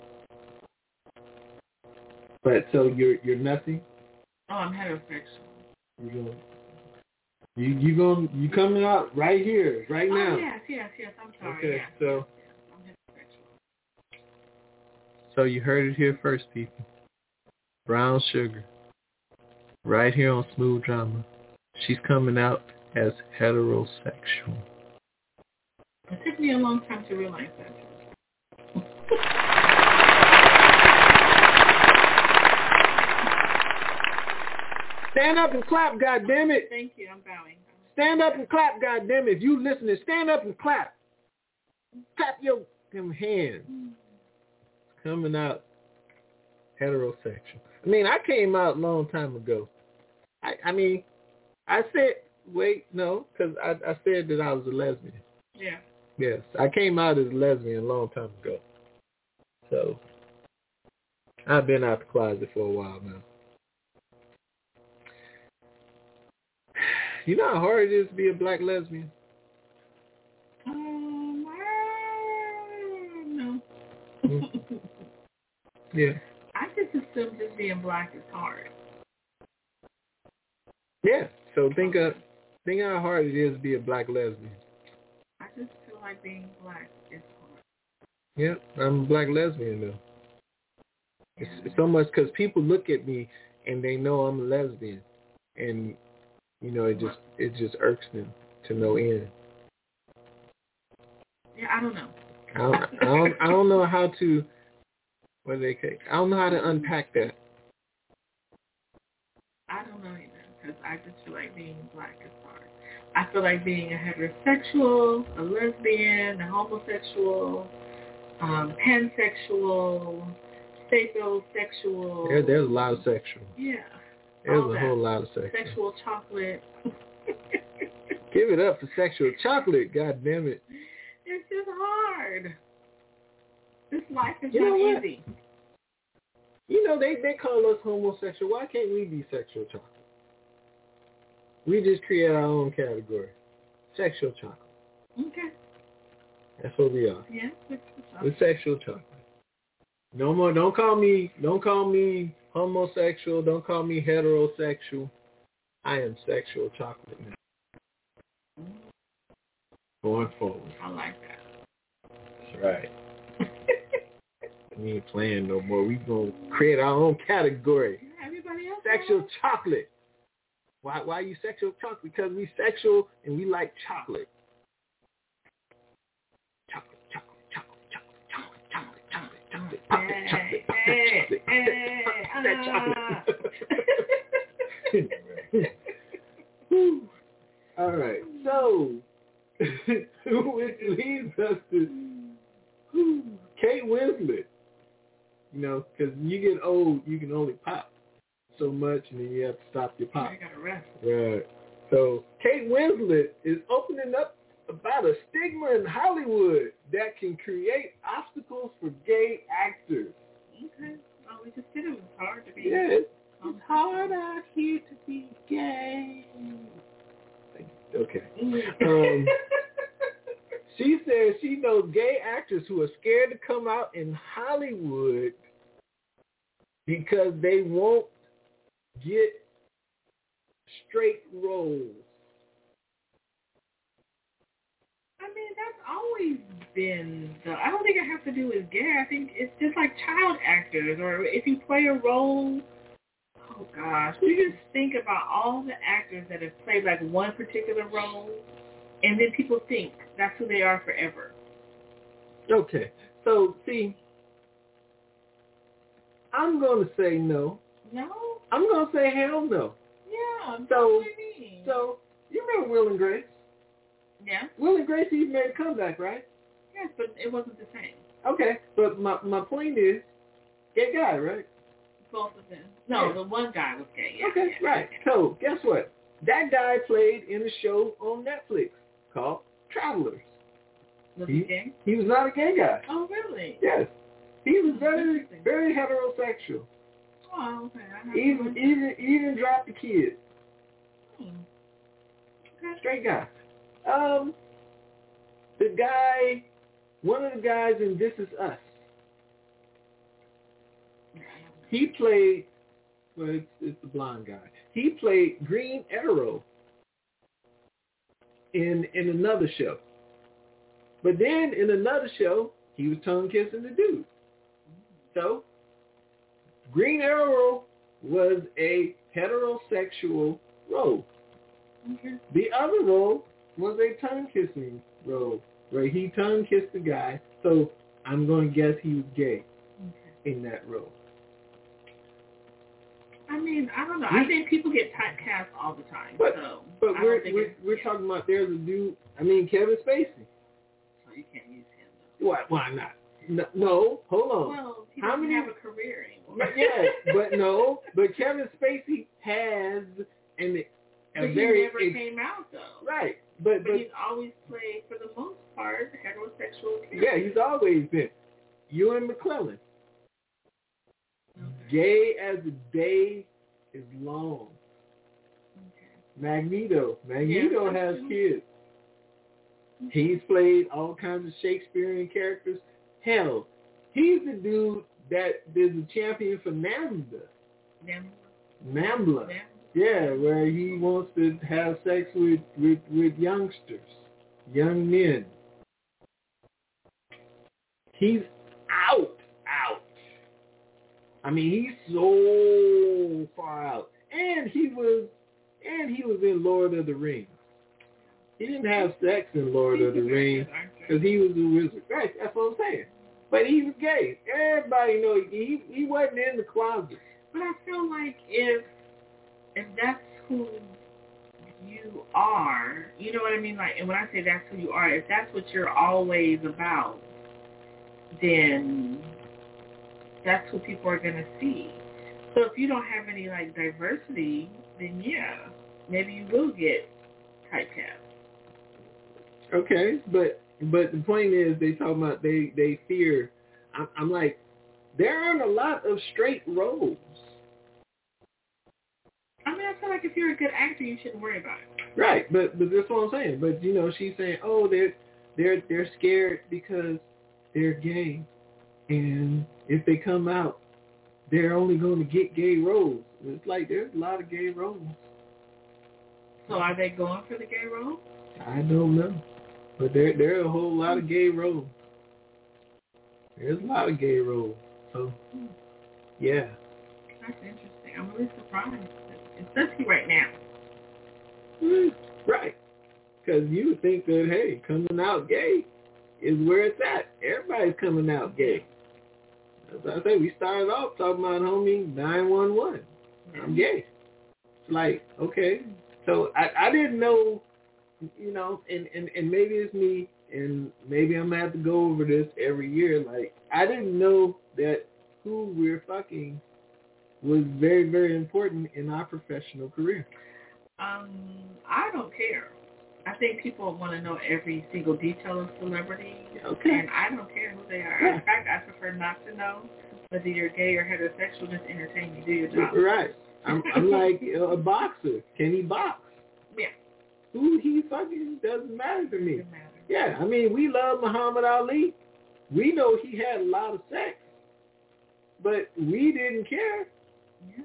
But so you're you're nothing? Oh, I'm heterosexual. You're going. You you going you coming out right here, right oh, now. yes, yes, yes. I'm sorry. Okay, yes, so yes, I'm heterosexual. So you heard it here first, people. Brown Sugar, right here on Smooth Drama. She's coming out as heterosexual. It took me a long time to realize that. Stand up and clap, goddammit. Thank you. I'm bowing. Stand up and clap, goddammit. If you listening, stand up and clap. Clap your them hands. Coming out heterosexual. I mean, I came out a long time ago. I, I mean, I said, wait, no, because I, I said that I was a lesbian. Yeah. Yes, I came out as a lesbian a long time ago. So, I've been out the closet for a while now. You know how hard it is to be a black lesbian? Um, I don't know. Mm-hmm. Yeah. I just assume just being black is hard. Yeah. So think of think how hard it is to be a black lesbian. I just feel like being black is hard. Yeah, I'm a black lesbian though. It's, it's so much because people look at me and they know I'm a lesbian, and you know it just it just irks them to no end. Yeah, I don't know. I don't I don't, I don't know how to what do they say? I don't know how to unpack that. I don't know either, because I just feel like being black is hard. I feel like being a heterosexual, a lesbian, a homosexual, um, pansexual, sapiosexual. There, there's a lot of sexual. Yeah. There's a that. whole lot of sexual. Sexual chocolate. Give it up for sexual chocolate, god damn it. It's just hard. This life is you not easy. You know, they, they call us homosexual. Why can't we be sexual chocolate? We just create our own category. Sexual chocolate. Okay. That's what we are. Yeah, sexual chocolate. We're sexual chocolate. No more. Don't call me. Don't call me homosexual. Don't call me heterosexual. I am sexual chocolate now. Going forward. I like that. That's right. We ain't playing no more. We gonna create our own category. Yeah, everybody else. Sexual knows. chocolate. Why? Why are you sexual chocolate? Because we sexual and we like chocolate. Chocolate, chocolate, chocolate, chocolate, chocolate, chocolate, chocolate, chocolate, pop that chocolate, pop that chocolate, pop that chocolate. All right. So, which leads us to Kate Winslet. You know, because you get old, you can only pop so much, and then you have to stop your pop. You gotta rest. Right. So Kate Winslet is opening up about a stigma in Hollywood that can create obstacles for gay actors. Okay. Oh, we just said it was hard to be. Yeah, it's, it's hard out here to be gay. Okay. Um, she says she knows gay actors who are scared to come out in Hollywood because they won't get straight roles. I mean, that's always been the, I don't think it has to do with gay. I think it's just like child actors, or if you play a role, oh gosh, you just think about all the actors that have played like one particular role, and then people think that's who they are forever. Okay, so see, I'm going to say no. No? I'm going to say hell no. Yeah, that's So, what I mean. So, you remember Will and Grace? Yeah? Will and Grace even made a comeback, right? Yes, but it wasn't the same. Okay, but my my point is, gay guy, right? Both of them. No, Yeah. the one guy was gay. Yeah, Okay, yeah, right. yeah. So, guess what? That guy played in a show on Netflix called Travelers. Was he, he gay? He was not a gay guy. Oh, really? Yes. He was very, Interesting. very heterosexual. Oh, okay. I have Even, to even, even dropped the kids. Hmm. Okay. Straight guy. Um, the guy, one of the guys in This Is Us, he played, well, it's, it's the blonde guy. He played Green Arrow in in another show. But then in another show, he was tongue kissing the dude. So, Green Arrow was a heterosexual role. Okay. The other role was a tongue-kissing role, where he tongue-kissed the guy, so I'm going to guess he was gay Okay. in that role. I mean, I don't know. I think people get typecast all the time. But, so but I we're don't think we're, it's, we're yeah. talking about there's a dude, I mean, Kevin Spacey. So you can't use him, though. Why, why not? No, no, hold on. Well, he How doesn't many- have a career anymore. Yeah, but no, but Kevin Spacey has an a but very he never ex- came out though. right, but But, but he's always played, for the most part, heterosexual characters. yeah, he's always been. Ewan McClellan, Okay. gay as the day is long. Okay. Magneto, Magneto Yeah, has true. kids. He's played all kinds of Shakespearean characters. Hell, he's the dude that is the champion for NAMBLA. Them. NAMBLA. Them. Yeah, where he wants to have sex with, with, with youngsters, young men. He's out, out. I mean, he's so far out. And he was, and he was in Lord of the Rings. He didn't have sex in Lord of the Rings because he was a wizard. Right, that's what I'm saying. But he was gay. Everybody knows he he wasn't in the closet. But I feel like if if that's who you are, you know what I mean? Like, and when I say that's who you are, if that's what you're always about, then that's who people are gonna see. So if you don't have any like diversity, then yeah, maybe you will get typecast. Okay, but but the point is, they talk about they they fear. I'm, I'm like, there aren't a lot of straight roles. I mean, I feel like if you're a good actor, you shouldn't worry about it. Right, but but that's what I'm saying. But you know, she's saying, oh, they're they're they're scared because they're gay, and if they come out, they're only going to get gay roles. It's like there's a lot of gay roles. So are they going for the gay role? I don't know, but there there are a whole lot of gay roles. There's a lot of gay roles. So yeah. That's interesting. I'm really surprised. Especially right now. Mm, right. Because you would think that, hey, coming out gay is where it's at. Everybody's coming out gay. As I say, we started off talking about homie nine one one. I'm gay. It's like, okay. So I, I didn't know, you know, and, and, and maybe it's me, and maybe I'm going to have to go over this every year. Like, I didn't know that who we're fucking was very, very important in our professional career. Um, I don't care. I think people want to know every single detail of celebrity, Okay. and I don't care who they are. Yeah. In fact, I prefer not to know whether you're gay or heterosexual. Just entertain me. Do your job. Right. I'm, I'm like a boxer. Can he box? Yeah. Who he fucking doesn't matter to me. Doesn't matter. Yeah, I mean, we love Muhammad Ali. We know he had a lot of sex, but we didn't care. Yeah.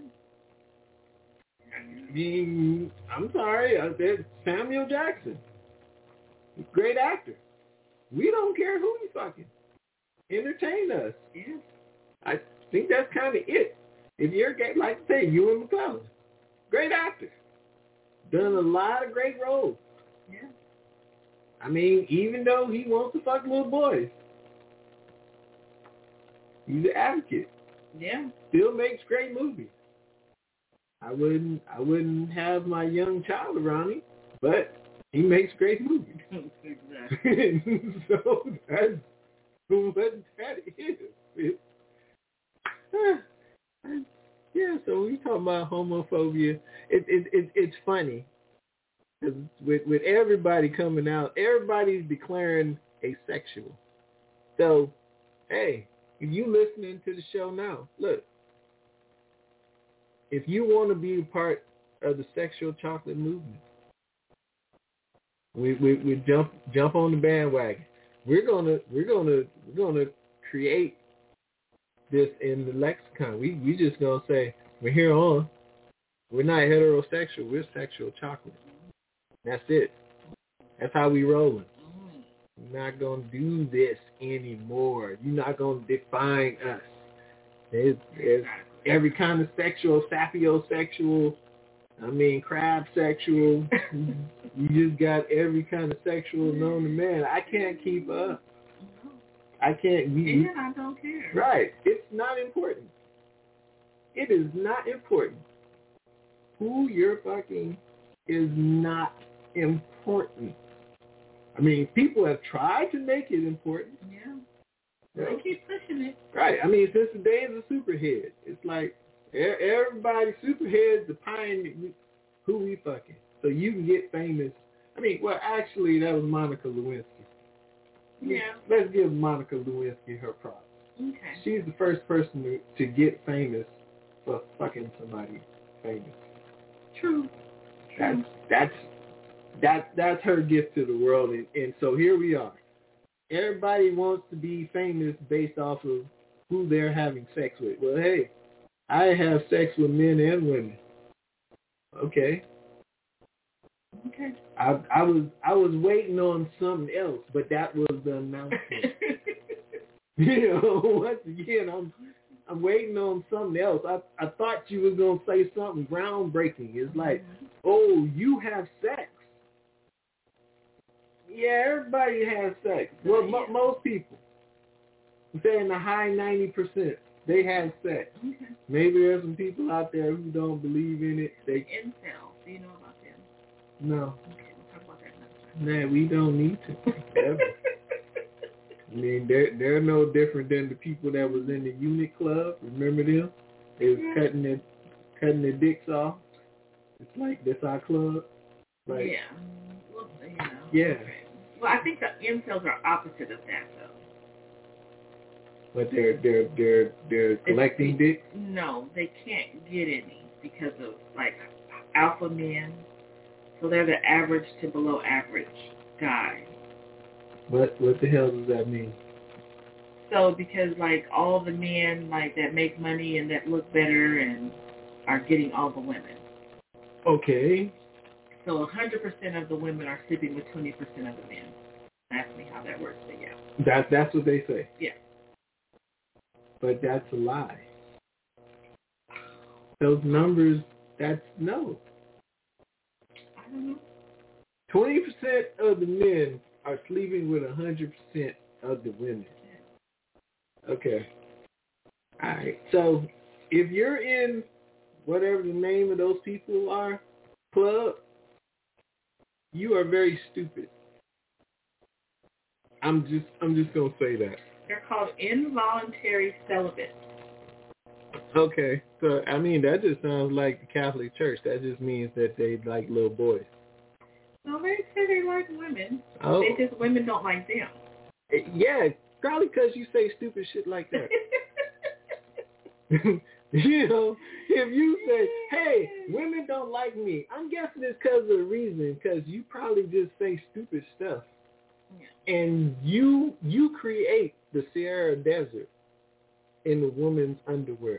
I mean, I'm sorry, I said Samuel Jackson, great actor. We don't care who he fucking. Entertain us. Yeah. I think that's kind of it. If you're gay, like I say, Ewan McClellan, great actor, done a lot of great roles. Yeah. I mean, even though he wants to fuck little boys, he's an advocate. Yeah. Still makes great movies. I wouldn't, I wouldn't have my young child around me, but he makes great movies. Exactly. So that's what that is. It, uh, yeah. So we talk about homophobia. It, it, it it's funny. With with everybody coming out, everybody's declaring asexual. So, hey, if you listening to the show now, look, if you want to be a part of the sexual chocolate movement, we we, we jump jump on the bandwagon. We're gonna we're gonna we're gonna create this in the lexicon. We we just gonna say we're here on. We're not heterosexual. We're sexual chocolate. That's it. That's how we rolling. You're not going to do this anymore. You're not going to define us. There's, there's every kind of sexual, sapiosexual, I mean, crab sexual. You just got every kind of sexual known to man. I can't keep up. I can't. Yeah, I don't care. Right. It's not important. It is not important. Who you're fucking is not important. I mean, people have tried to make it important. Yeah. You know? They keep pushing it. Right. I mean, since the days of Superhead, it's like everybody, Superhead's the pioneer, who we fucking. So you can get famous. I mean, well, actually, that was Monica Lewinsky. Yeah. Let's give Monica Lewinsky her props. Okay. She's the first person to, to get famous for fucking somebody famous. True. That's that's that that's her gift to the world, and, and so here we are. Everybody wants to be famous based off of who they're having sex with. Well, hey, I have sex with men and women. Okay. Okay. I I was I was waiting on something else, but that was the announcement. You know, once again, I'm I'm waiting on something else. I I thought you was gonna say something groundbreaking. It's like, oh, you have sex. Yeah, everybody has sex. Well, yeah. m- most people, say in the high ninety percent, they have sex. Okay. Maybe there's some people out there who don't believe in it. They incels. Do you know about them? No. Okay, we'll talk about that another time. Nah, we don't need to. Ever. I mean, they're, they're no different than the people that was in the unit club. Remember them? They was Yeah. cutting their, cutting their dicks off. It's like, this our club. Like, yeah. Well, you know. Yeah. Okay. Well, I think the incels are opposite of that, though. But they're, they're, they're, they're collecting dicks? No, they can't get any because of, like, alpha men. So they're the average to below average guy. What what the hell does that mean? So because like all the men like that make money and that look better and are getting all the women. Okay. So one hundred percent of the women are sleeping with twenty percent of the men. Ask me how that works, but yeah. That, that's what they say. Yeah. But that's a lie. Those numbers, that's no. I don't know. twenty percent of the men are sleeping with one hundred percent of the women. Okay. All right. So if you're in whatever the name of those people are, club, you are very stupid. I'm just I'm just gonna say that. They're called involuntary celibate. Okay. So I mean that just sounds like the Catholic Church. That just means that they like little boys. No, they say they like women. Oh. They just women don't like them. Yeah, probably because you say stupid shit like that. You know, if you say, hey, women don't like me, I'm guessing it's because of the reason, because you probably just say stupid stuff. Yeah. And you you create the Sahara Desert in the woman's underwear.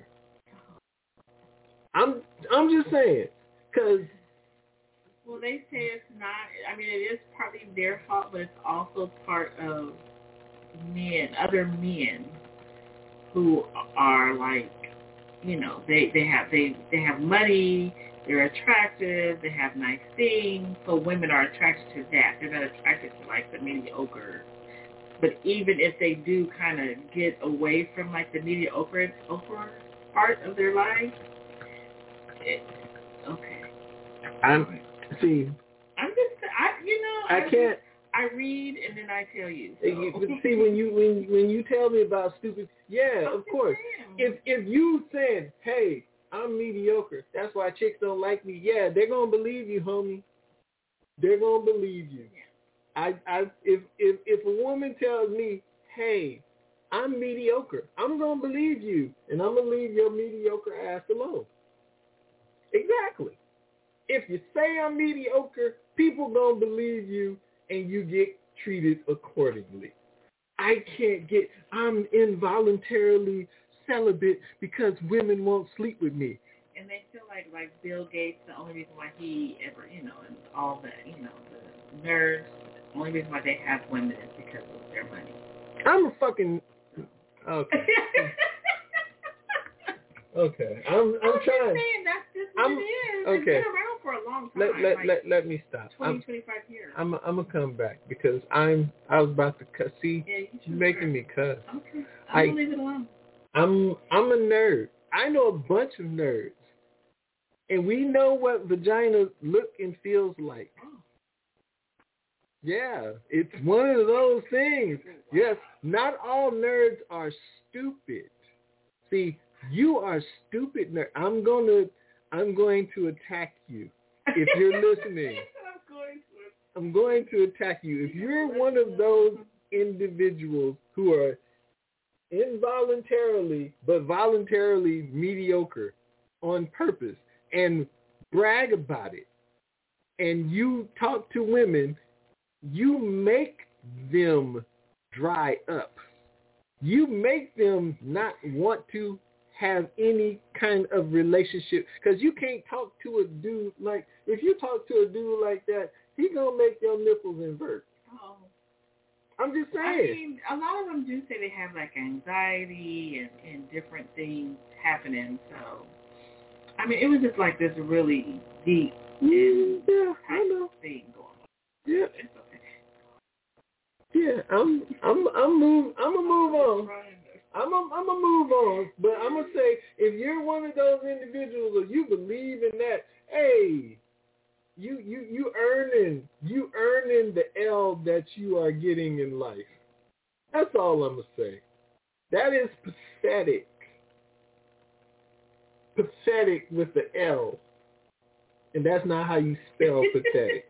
I'm I'm just saying, because... Well, they say it's not, I mean, it is partly their fault, but it's also part of men, other men who are like, you know, they, they have they, they have money, they're attractive, they have nice things, so women are attracted to that. They're not attracted to like the mediocre. But even if they do kind of get away from like the mediocre part of their life, it, okay. I'm see. I'm just, I, you know, I, I can't. Just, I read and then I tell you. So. you see, when you when when you tell me about stupid, yeah, I'm of course. saying. If if you said, hey, I'm mediocre, that's why chicks don't like me. Yeah, they're gonna believe you, homie. They're gonna believe you. Yeah. I I if if if a woman tells me, hey, I'm mediocre, I'm gonna believe you, and I'm gonna leave your mediocre ass alone. Exactly. If you say I'm mediocre, people gonna believe you, and you get treated accordingly. I can't get, I'm involuntarily celibate because women won't sleep with me. And they feel like, like Bill Gates, the only reason why he ever, you know, and all the, you know, the nerds, the only reason why they have women is because of their money. I'm a fucking, okay. Okay, I'm I'm, I'm trying. Just saying, that's just what I'm, it is. Okay. It's been around for a long time. Let let like let, let me stop. twenty, I'm, twenty-five years. I'm I'm gonna come back because I'm I was about to cuss. See, yeah, you you're making correct. me cuss. Okay, I'm I, gonna leave it alone. I'm I'm a nerd. I know a bunch of nerds, and we know what vagina look and feels like. Yeah, it's one of those things. Yes, not all nerds are stupid. See, you are stupid nerd. I'm going to, I'm going to attack you if you're listening. I'm going to attack you. If you're one of those individuals who are involuntarily but voluntarily mediocre on purpose and brag about it, and you talk to women, you make them dry up. You make them not want to have any kind of relationship, because you can't talk to a dude like, if you talk to a dude like that, he gonna make your nipples invert. Oh. I'm just saying. I mean, a lot of them do say they have like anxiety and, and different things happening. So, I mean, it was just like this really deep mm, yeah, I know. thing going on. Yeah. It's okay. Yeah, I'm, I'm, I'm move, I'm gonna move on. I'm, a, I'm gonna move on, but I'm gonna say, if you're one of those individuals or you believe in that, hey, you, you, you earning, you earning the L that you are getting in life. That's all I'm gonna say. That is pathetic. Pathetic with the L, and that's not how you spell pathetic.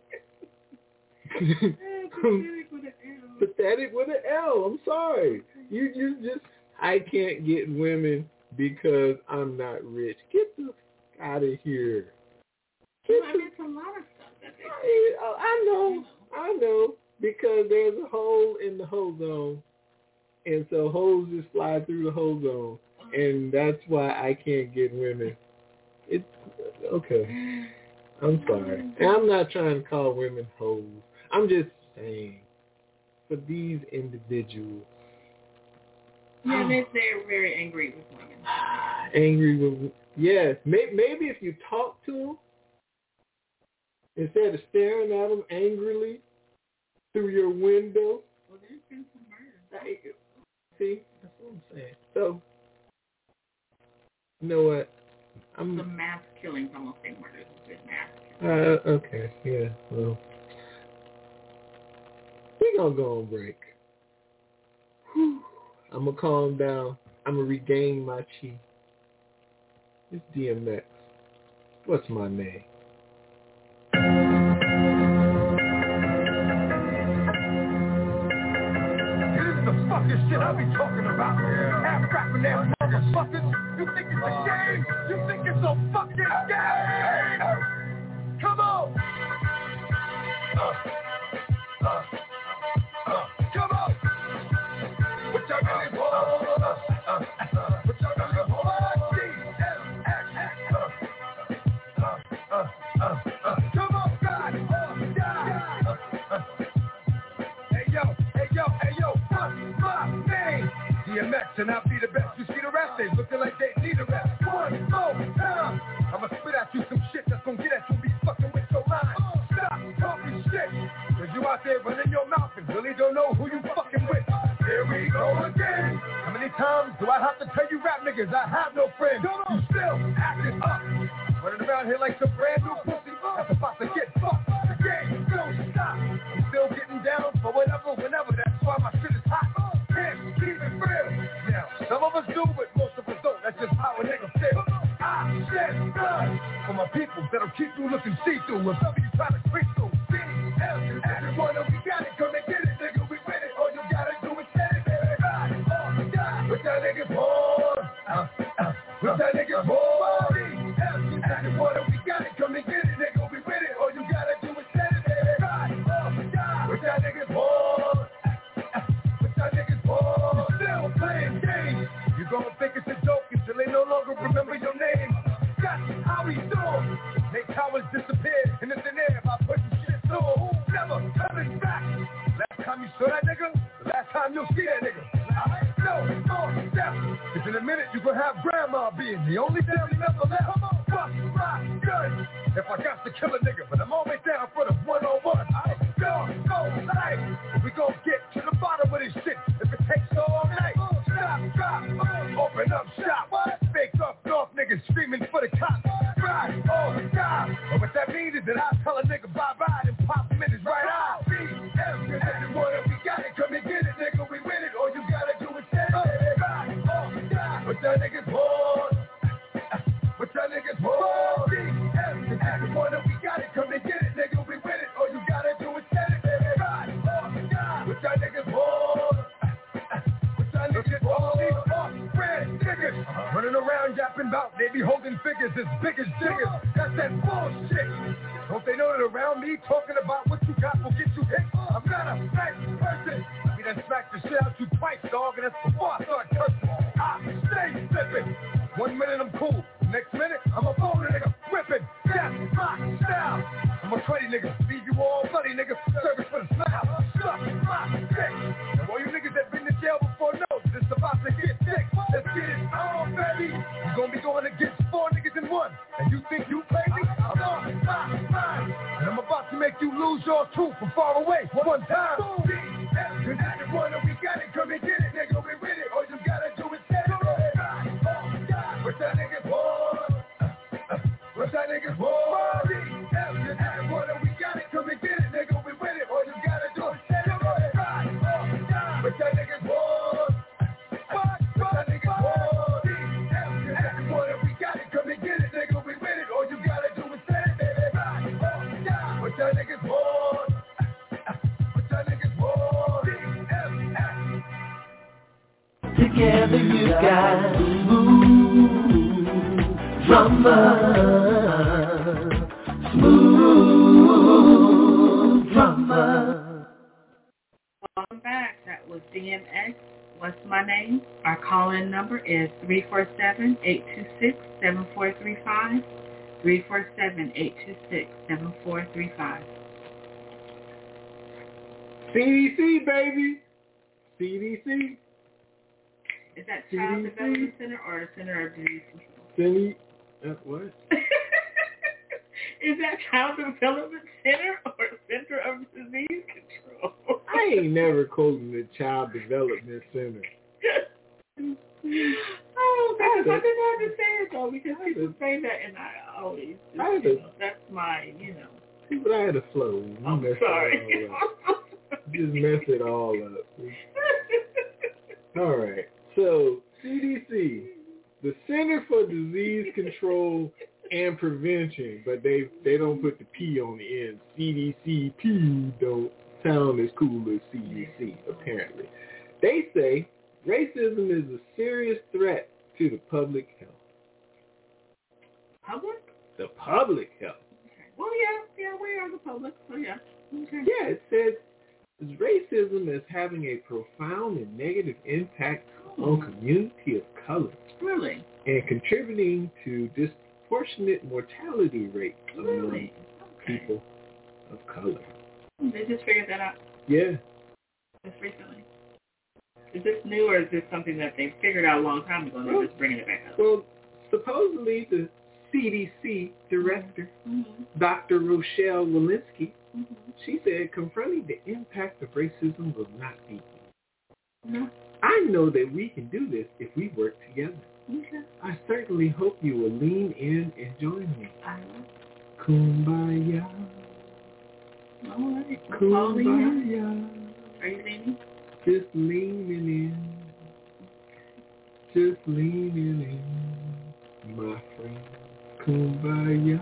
Pathetic with an L. I'm sorry. You you just, I can't get women because I'm not rich. Get the f- out of here. Get I mean, it's a lot of stuff that they I, I know, I know, because there's a hole in the hole zone, and so holes just fly through the hole zone, and that's why I can't get women. It's okay. I'm sorry. And I'm not trying to call women hoes. I'm just saying, for these individuals. Yeah, they, they're very angry with women. Angry with, yes. Maybe, maybe if you talk to them, instead of staring at them angrily through your window. Well, there's been some murders. See, that's what I'm saying. So, you know what? I'm the mass killings, almost say murders. It's mass killings. Uh, okay, yeah, well. We're going to go on break. Whew. I'm going to calm down. I'm going to regain my chi. It's D M X. What's my name? This is the fucking shit I be talking about. Yeah. Half rapping ass motherfuckers. You think it's a game? You think it's a fucking game? Come on. Uh, uh. Come on! What y'all really want? Uh, uh, uh, what y'all really want? D M X. Uh, uh, uh, uh, uh. Come on, God! Oh, God! Uh, uh. Hey, yo, hey, yo, hey, yo, what's my name? D M X, and I'll be the best. You see the rap, they looking like they need a rap. One more time. I'ma spit at you some shit that's gonna get at you and be fucking with your mind. Stop talking shit. Cause you out there running your mouth and really don't know who you fucking with. Here we go again. How many times do I have to tell you rap niggas I have no friends? You still acting up. Running around here like some brand new pussy that's about to get fucked. The game don't stop. I'm still getting down for whatever, whenever. That's why my shit is hot. Can't keep it real. Now, some of us do, but most of us don't. That's just how a nigga feel. I shed blood for my people that'll keep you looking see-through whenever you try to creep through. Everyone that we got it, come and get it, nigga, we with it. All you gotta do is set it, baby. Ride, oh my God, with that nigga born, uh, uh, with that nigga born. Everyone that we got it, come and get it, nigga, we with it. All you gotta do is set it, baby. Ride, oh my God, with that nigga born, uh, with that nigga born. Still playing games, you gon' think it's a joke until they no longer remember your name. That's how we do it. Make cowards disappear in the thin air by pushing shit through. Never coming back. Last time you saw that nigga, the last time you'll see that nigga. I know more steps. Cause in a minute you gon' have grandma being the only family member left. Come on, bust my gun. If I got to kill a nigga, but I'm always down for the one-on-one. I don't go life. We gon' get to the bottom of this shit if it takes all night. Stop, drop, open up shop. Fake up north niggas screaming for the cops. Ride all the time. But what that means is that I tell a nigga bye-bye and pop him in his right eye. y'all niggas bored? What y'all niggas bored? These off-brand niggas running around yapping about they be holding figures as big as jiggers. That's that bullshit. Don't they know that around me talking about what you got will get you hit? I'm not a nice person. We done smacked the shit out you twice, dog, and that's before I start cursing. I stay flipping. One minute I'm cool, next minute I'm a bold nigga whipping. That's my style. I'm a cruddy nigga, leave you all bloody nigga. Service for the smile. Suck my dick. And all you niggas that been to jail before know this about to get thick. Let's get it on, baby. You gonna be going against four niggas in one, and you think you crazy? I'm on my mind, and I'm about to make you lose your truth from far away one time. Cause that's the one that we got it, come and get it, nigga. We with it, all you gotta do is set it. What's that nigga boy? What's that nigga boy? That's the one that we got it, come and get it, nigga. We with it, all you gotta do is set it. What's that nigga boy? What's that nigga boy? That's the one that we got it, come and get it, nigga. We with it, all you gotta do is set it. What's that nigga boy? What's that nigga boy? Together you got smooth drama, smooth drama. Welcome back. That was D M X. What's my name? Our call-in number is three four seven, eight two six, seven four three five, three four seven, eight two six, seven four three five. C D C, baby. C D C. Is that Child C D C? Development Center or Center of Disease Control? Silly. Uh, what? Is that Child Development Center or Center of Disease Control? I ain't never quoting the Child Development Center. Oh, because I didn't have to say it though, because people say that, and I always, just, I had you to, know, that's my, you know. but I had a flow. You I'm messed sorry. It all up. Just messed it all up. All right. So C D C, the Center for Disease Control and Prevention, but they they don't put the P on the end. C D C P don't sound as cool as C D C, apparently. They say racism is a serious threat to the public health. Public? The public health. Okay. Well, yeah, yeah, we are the public, so yeah. Okay. Yeah, it says racism is having a profound and negative impact Oh. on community of color. Really? And contributing to disproportionate mortality rates among Really? Okay. people of color. They just figured that out Yeah. just recently. Is this new or is this something that they figured out a long time ago and they're just bringing it back up? Well, supposedly the C D C director, Mm-hmm. Doctor Rochelle Walensky, Mm-hmm. she said confronting the impact of racism will not be easy. No. I know that we can do this if we work together. Okay. I certainly hope you will lean in and join me. I will. Kumbaya. All right. Kumbaya. Are you leaning? Just leaning in. Just leaning in, my friend. Kumbaya.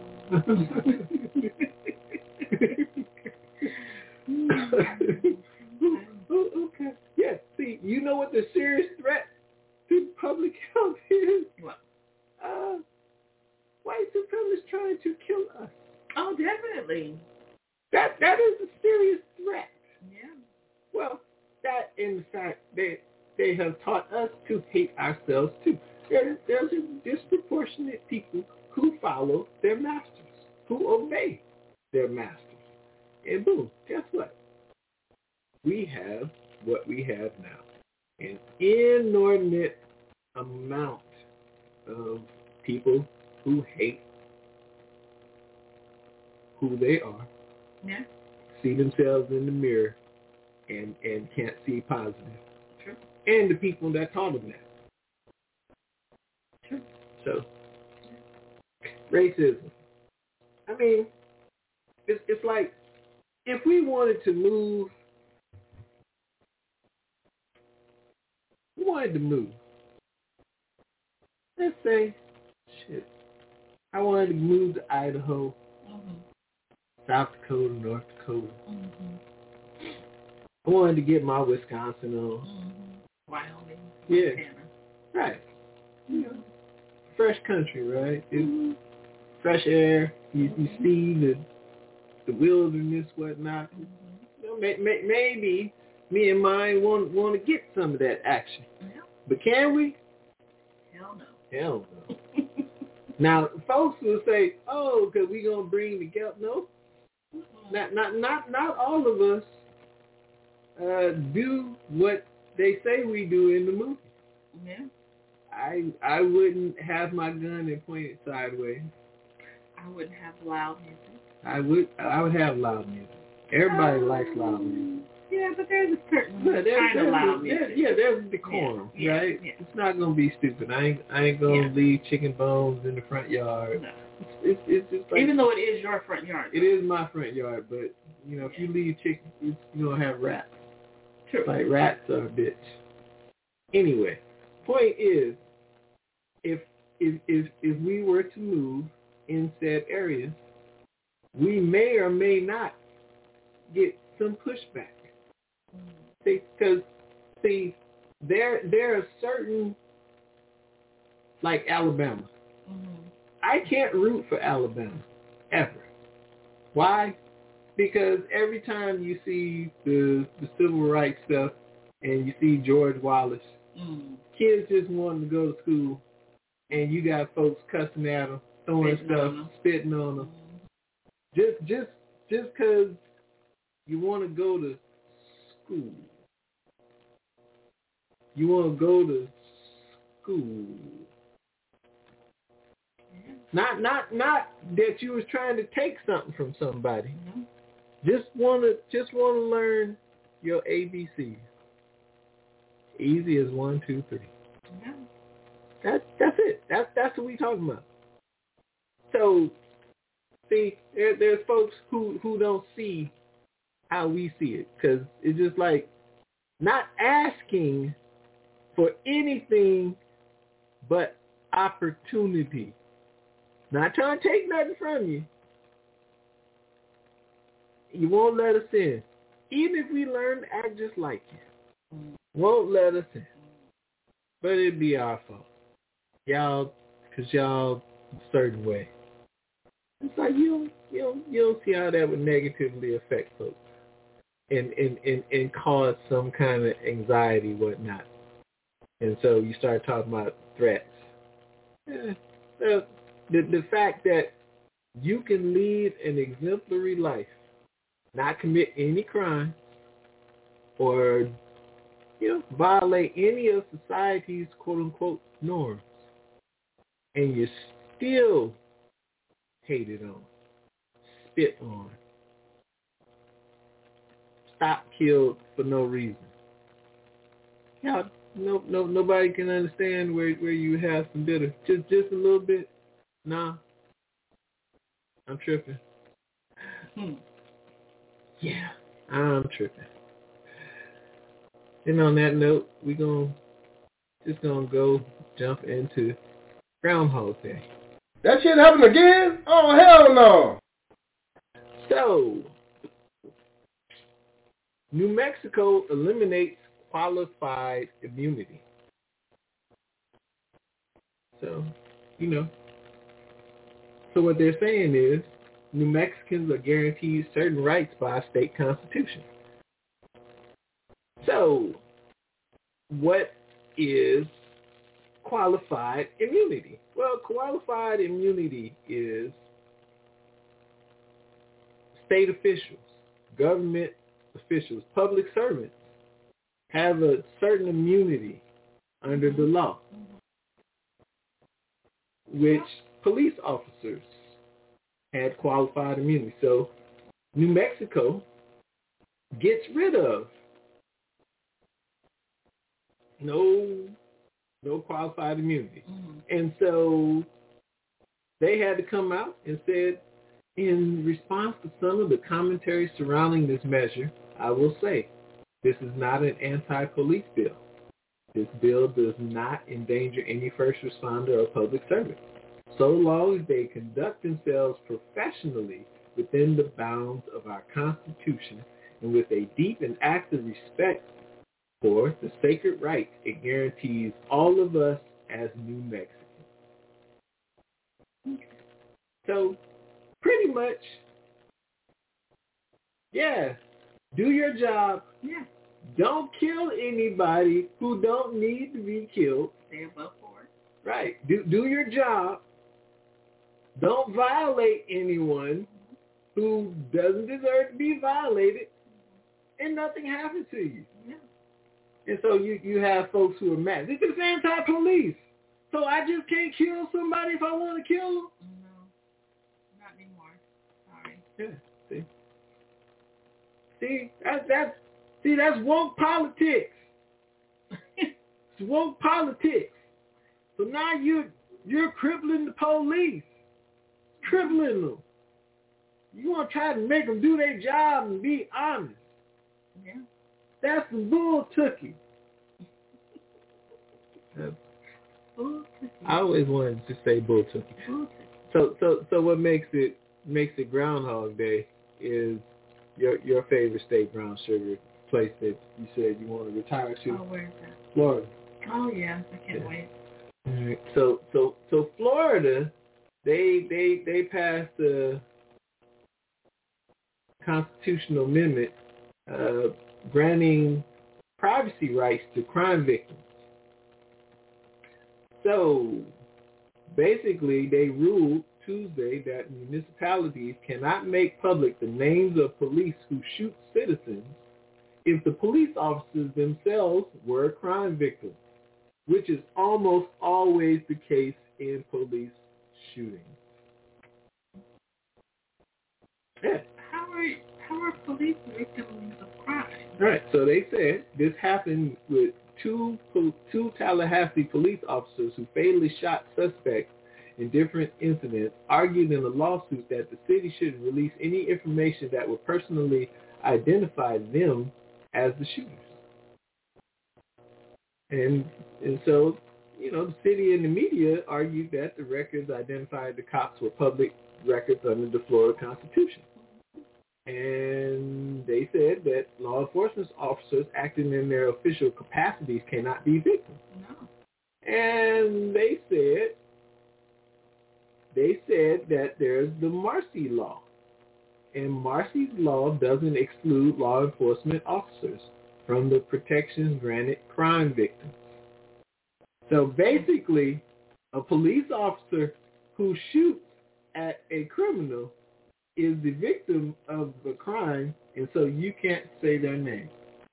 Oh, okay. Yeah, see, you know what the serious threat to public health is? What? Uh, white supremacists trying to kill us. Oh, definitely. That That is a serious threat. Yeah. Well, that, in fact, they they have taught us to hate ourselves, too. There, there's a disproportionate people who follow their masters, who obey their masters. And boom, guess what? We have what we have now. An inordinate amount of people who hate who they are, Yeah. see themselves in the mirror, and, and can't see positive. True. And the people that taught them that. True. So, racism. I mean, it's, it's like, if we wanted to move, we wanted to move. Let's say, shit, I wanted to move to Idaho, Mm-hmm. South Dakota, North Dakota. Mm-hmm. I wanted to get my Wisconsin on. Mm-hmm. Wyoming. Yeah. Montana. Right. You know, fresh country, right? It's mm-hmm. fresh air. You, you see the the wilderness, whatnot. Mm-hmm. You know, may, may, maybe me and mine want want to get some of that action. Yeah. But can we? Hell no. Hell no. Now, folks will say, "Oh, because we gonna bring the gap." No, mm-hmm. not not not not all of us uh, do what they say we do in the movie. Yeah. I I wouldn't have my gun and point it sideways. I wouldn't have loud music. I would I would have loud music. Everybody um, likes loud music. Yeah, but there's a certain yeah, there's, kind there's, of loud there's, music. Yeah, there's decorum, yeah, right? Yeah. It's not gonna be stupid. I ain't I ain't gonna yeah. leave chicken bones in the front yard. No. It's, it's, it's just like, even though it is your front yard. It is my front yard, but you know, if yeah. you leave chicken, it's, you're gonna have rats. True. Like rats are a bitch. Anyway, point is, if if if if we were to move in said areas, we may or may not get some pushback. Because, see, there there are certain, like Alabama. Mm-hmm. I can't root for Alabama, ever. Why? Because every time you see the, the civil rights stuff and you see George Wallace, mm-hmm. kids just wanting to go to school, and you got folks cussing at them, throwing spitting stuff, on spitting on them. Mm-hmm. Just just just because you want to go to school. You want to go to school. Yeah. Not not not that you was trying to take something from somebody. Mm-hmm. Just want to just want to learn your A B Cs. Easy as one, two, three. Yeah. That's that's it. That's that's what we talking about. So, see, there, there's folks who, who don't see how we see it, because it's just like not asking for anything but opportunity. Not trying to take nothing from you. You won't let us in. Even if we learn to act just like you, won't let us in. But it'd be our fault. Y'all, because y'all a certain way. It's like you don't, you don't, you don't see how that would negatively affect folks and, and, and, and cause some kind of anxiety, whatnot. And so you start talking about threats. Eh, the, the, the fact that you can lead an exemplary life, not commit any crime, or you know, violate any of society's quote-unquote norms, and you're still hated on, spit on, stop, killed for no reason. Yeah, no, no, nobody can understand where where you have some bitter. Just, just a little bit. Nah, I'm tripping. Hmm. Yeah, I'm tripping. And on that note, we gonna just gonna go jump into Groundhog Day. That shit happened again? Oh hell no! So, New Mexico eliminates qualified immunity. So, you know. So what they're saying is, New Mexicans are guaranteed certain rights by a state constitution. So, what is qualified immunity? Well, qualified immunity is state officials, government officials, public servants have a certain immunity under the law, which police officers had qualified immunity. So New Mexico gets rid of no no qualified immunity. Mm-hmm. And so they had to come out and said, in response to some of the commentary surrounding this measure, I will say, this is not an anti-police bill. This bill does not endanger any first responder or public servant, so long as they conduct themselves professionally within the bounds of our Constitution and with a deep and active respect for the sacred rights it guarantees all of us as New Mexicans. So, pretty much, yeah, do your job. Yeah. Don't kill anybody who don't need to be killed. Stay above board. Right. Do do your job. Don't violate anyone who doesn't deserve to be violated, and nothing happens to you. Yeah. And so you, you have folks who are mad. This is anti-police. So I just can't kill somebody if I want to kill them? No, not anymore. Sorry. Yeah, see? See, that's, that's, see, that's woke politics. It's woke politics. So now you're, you're crippling the police. Crippling them. You want to try to make them do their job and be honest. Yeah. That's some bull tookie. Uh, bull tookie. I always wanted to say bull tookie. Bull tookie. So, so, so what makes it makes it Groundhog Day is your your favorite state, Brown Sugar, place that you said you want to retire to. Oh, where is that? Florida. Oh yeah, I can't Yeah. wait. All right. So, so, so Florida, they they they passed a constitutional amendment uh, granting privacy rights to crime victims. So basically, they ruled Tuesday that municipalities cannot make public the names of police who shoot citizens if the police officers themselves were a crime victim, which is almost always the case in police shootings. Yeah. How are how are police victims of crime? Right. So they said this happened with two two Tallahassee police officers who fatally shot suspects in different incidents, argued in a lawsuit that the city shouldn't release any information that would personally identify them as the shooters. And and so, you know, the city and the media argued that the records identified the cops were public records under the Florida Constitution. And they said that law enforcement officers acting in their official capacities cannot be victims. No. And they said, they said that there's the Marcy Law. And Marcy's Law doesn't exclude law enforcement officers from the protections granted crime victims. So basically, a police officer who shoots at a criminal is the victim of the crime, and so you can't say their name.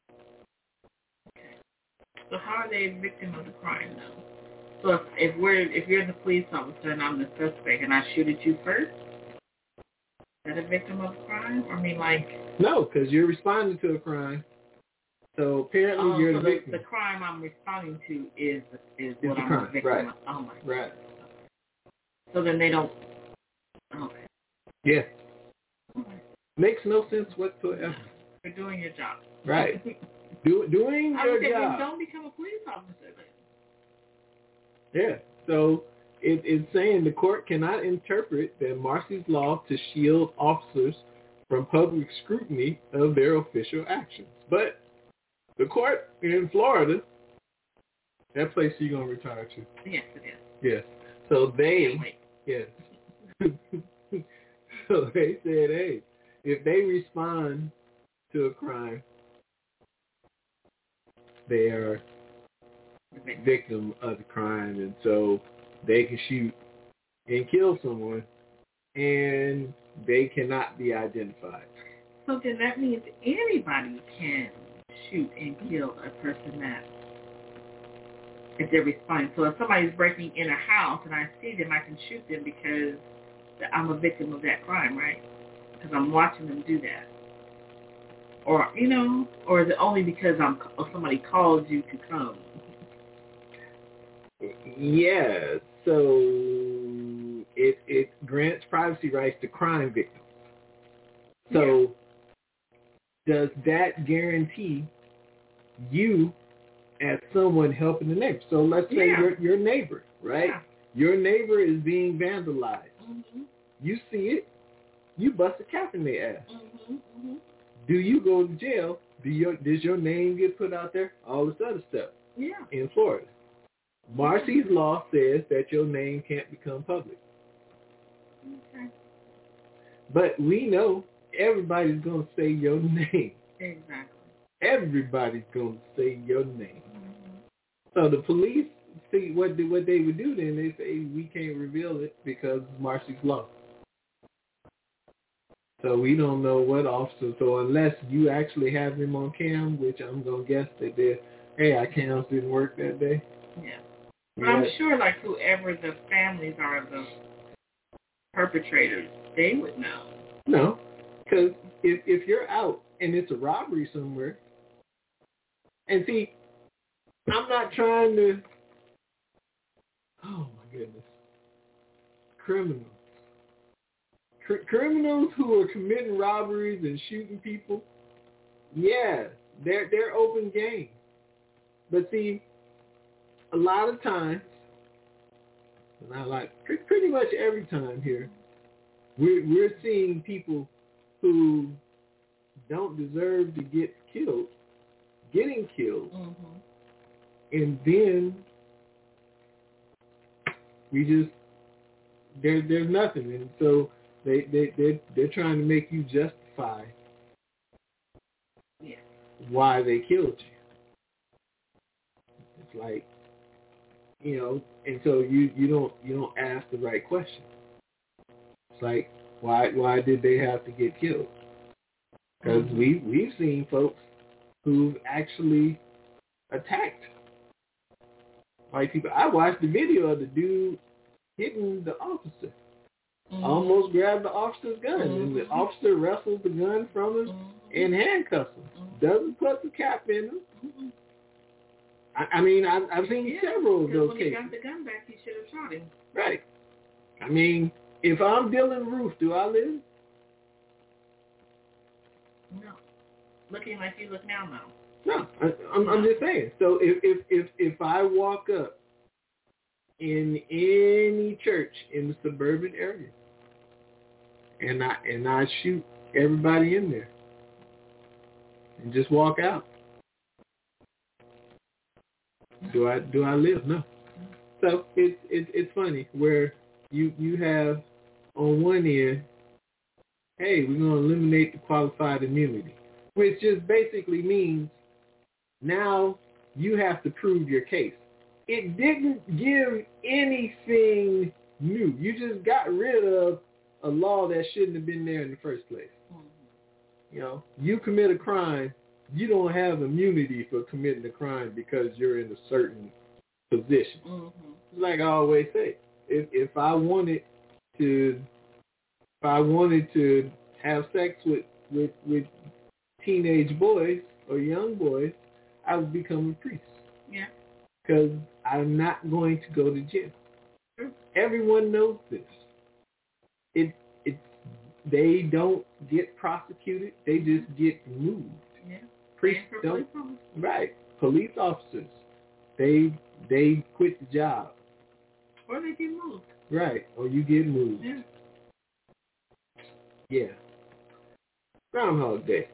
So how are they a victim of the crime, though? So if, if we're if you're the police officer and I'm the suspect and I shoot at you first, is that a victim of a crime? Or I mean, like No, because you're responding to a crime. So apparently oh, you're so the the, victim. the crime I'm responding to is is It's what the I'm crime, a victim right. of. Oh my. Right. So then they don't. Okay. Yeah. Okay. Makes no sense whatsoever. You're doing your job. Right. Do, doing I your would say, job. then don't become a police officer. Yeah. So it, it's saying the court cannot interpret the Marcy's Law to shield officers from public scrutiny of their official actions. But the court in Florida, that place you're going to retire to. Yes, it is. Yes. So they, Wait. yes. So they said, hey, if they respond to a crime, they are a victim of the crime, and so they can shoot and kill someone, and they cannot be identified. So then that means anybody can shoot and kill a person that, if they're responding. So if somebody's breaking in a house and I see them, I can shoot them because I'm a victim of that crime, right? Because I'm watching them do that. Or, you know, or is it only because I'm or somebody called you to come? Yeah, so it it grants privacy rights to crime victims. So yeah. Does that guarantee you as someone helping the neighbor? So let's say yeah. your your neighbor, right? Yeah. Your neighbor is being vandalized. Mm-hmm. You see it. You bust a cap in their ass. Mm-hmm. Mm-hmm. do you go to jail? Do your, does your name get put out there? All this other stuff. Yeah. In Florida. Marcy's law says that your name can't become public. Okay. But we know everybody's going to say your name. Exactly. Everybody's going to say your name. Mm-hmm. So the police see what they, what they would do then. They say we can't reveal it because of Marcy's law. So we don't know what officer. So unless you actually have him on cam, which I'm going to guess that they're, hey, our cams didn't work that day. Yeah. But I'm sure like whoever the families are of the perpetrators, they would know. No, because if if you're out and it's a robbery somewhere, and see, I'm not trying to, oh my goodness, criminals. Cr- criminals who are committing robberies and shooting people, yeah, they're, they're open game. But see, a lot of times, not like pretty much every time here, we're we're seeing people who don't deserve to get killed, getting killed, mm-hmm. and then we just there there's nothing, and so they they they they're trying to make you justify yeah. why they killed you. It's like, you know, and so you, you don't you don't ask the right question. It's like, why why did they have to get killed? Because mm-hmm. we we've seen folks who've actually attacked white people. I watched the video of the dude hitting the officer. Mm-hmm. Almost grabbed the officer's gun, mm-hmm. and the officer wrestled the gun from him mm-hmm. and handcuffed him. Mm-hmm. Doesn't put the cap in him. Mm-hmm. I mean, I've, I've seen yeah, several of those when cases. When he got the gun back, he should have shot him. Right. I mean, if I'm Dylan Roof, do I live? No. Looking like you look now, no. No, I, I'm, no. I'm just saying. So if, if, if, if I walk up in any church in the suburban area and I and I shoot everybody in there and just walk out, Do I do I live? No. So it's it's it's funny where you you have on one end, hey, we're gonna eliminate the qualified immunity, which just basically means now you have to prove your case. It didn't give anything new. You just got rid of a law that shouldn't have been there in the first place. You know, you commit a crime, you don't have immunity for committing a crime because you're in a certain position. Mm-hmm. Like I always say, if if I wanted to, if I wanted to have sex with, with, with teenage boys or young boys, I would become a priest. Yeah. Because I'm not going to go to jail. Sure. Everyone knows this. It it they don't get prosecuted; they just get moved. Yeah. Priests don't. Police right. Police officers, they they quit the job. Or they get moved. Right. Or you get moved. Yeah. Yeah. Groundhog Day.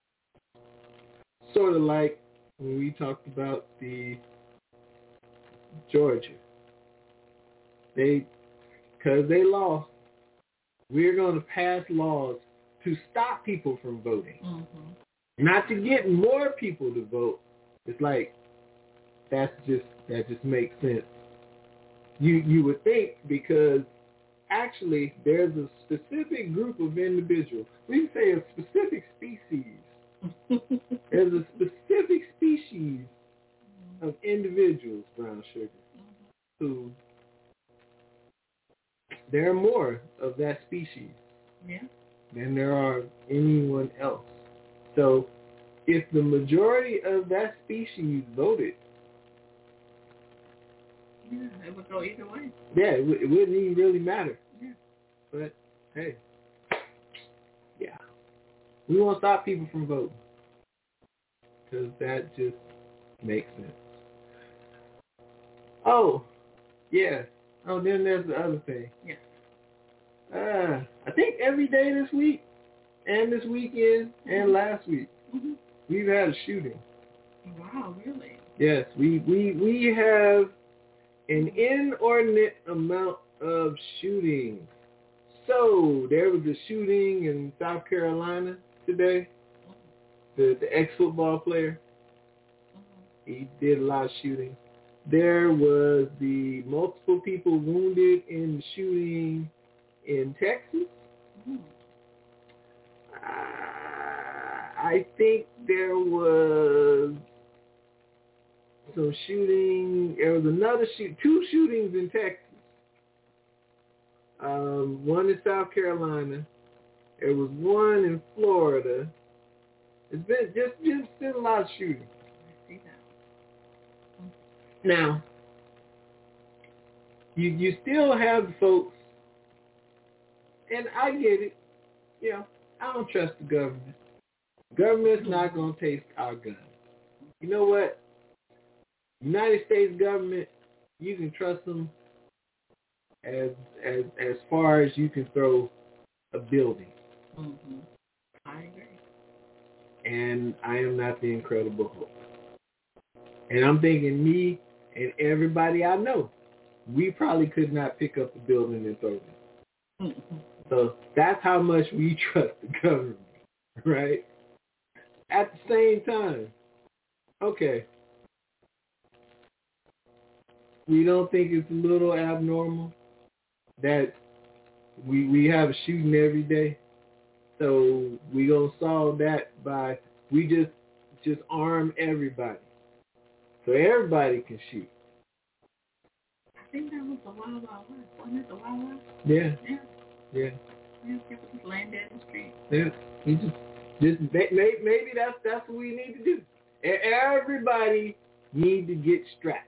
Sort of like when we talked about the Georgia. They, because they lost, we're going to pass laws to stop people from voting. Mm-hmm. Not to get more people to vote. It's like, that's just, that just makes sense. You you would think, because actually there's a specific group of individuals. We say a specific species. There's a specific species of individuals, brown sugar, who there are more of that species yeah. than there are anyone else. So if the majority of that species voted, yeah, it would go either way. Yeah, it, w- it wouldn't even really matter. Yeah. But, hey, yeah. We won't stop people from voting. Because that just makes sense. Oh, yeah. Oh, then there's the other thing. Yeah. Uh, I think every day this week, and this weekend and last week. Mm-hmm. We've had a shooting. Wow, really? Yes, we, we, we have an inordinate amount of shootings. So there was a shooting in South Carolina today. The, the ex-football player. He did a lot of shooting. There was the multiple people wounded in the shooting in Texas. Mm-hmm. Uh, I think there was some shooting. There was another shoot, two shootings in Texas. Um, one in South Carolina. There was one in Florida. It's been just just been a lot of shooting. I see that. Now, you you still have the folks, and I get it. You know, I don't trust the government. The government's not going to take our guns. You know what? United States government, you can trust them as as as far as you can throw a building. Mm-hmm. I agree. And I am not the Incredible Hulk. And I'm thinking me and everybody I know, we probably could not pick up the building and throw it. Mm-hmm. So that's how much we trust the government, right? At the same time, okay, we don't think it's a little abnormal that we we have a shooting every day. So we gonna solve that by we just just arm everybody, so everybody can shoot. I think that was the Wild Wild West. Wasn't it the Wild West? Yeah, Yeah. yeah, Yeah, people just laying dead in the street. yeah. We just just maybe maybe that's that's what we need to do. Everybody need to get strapped.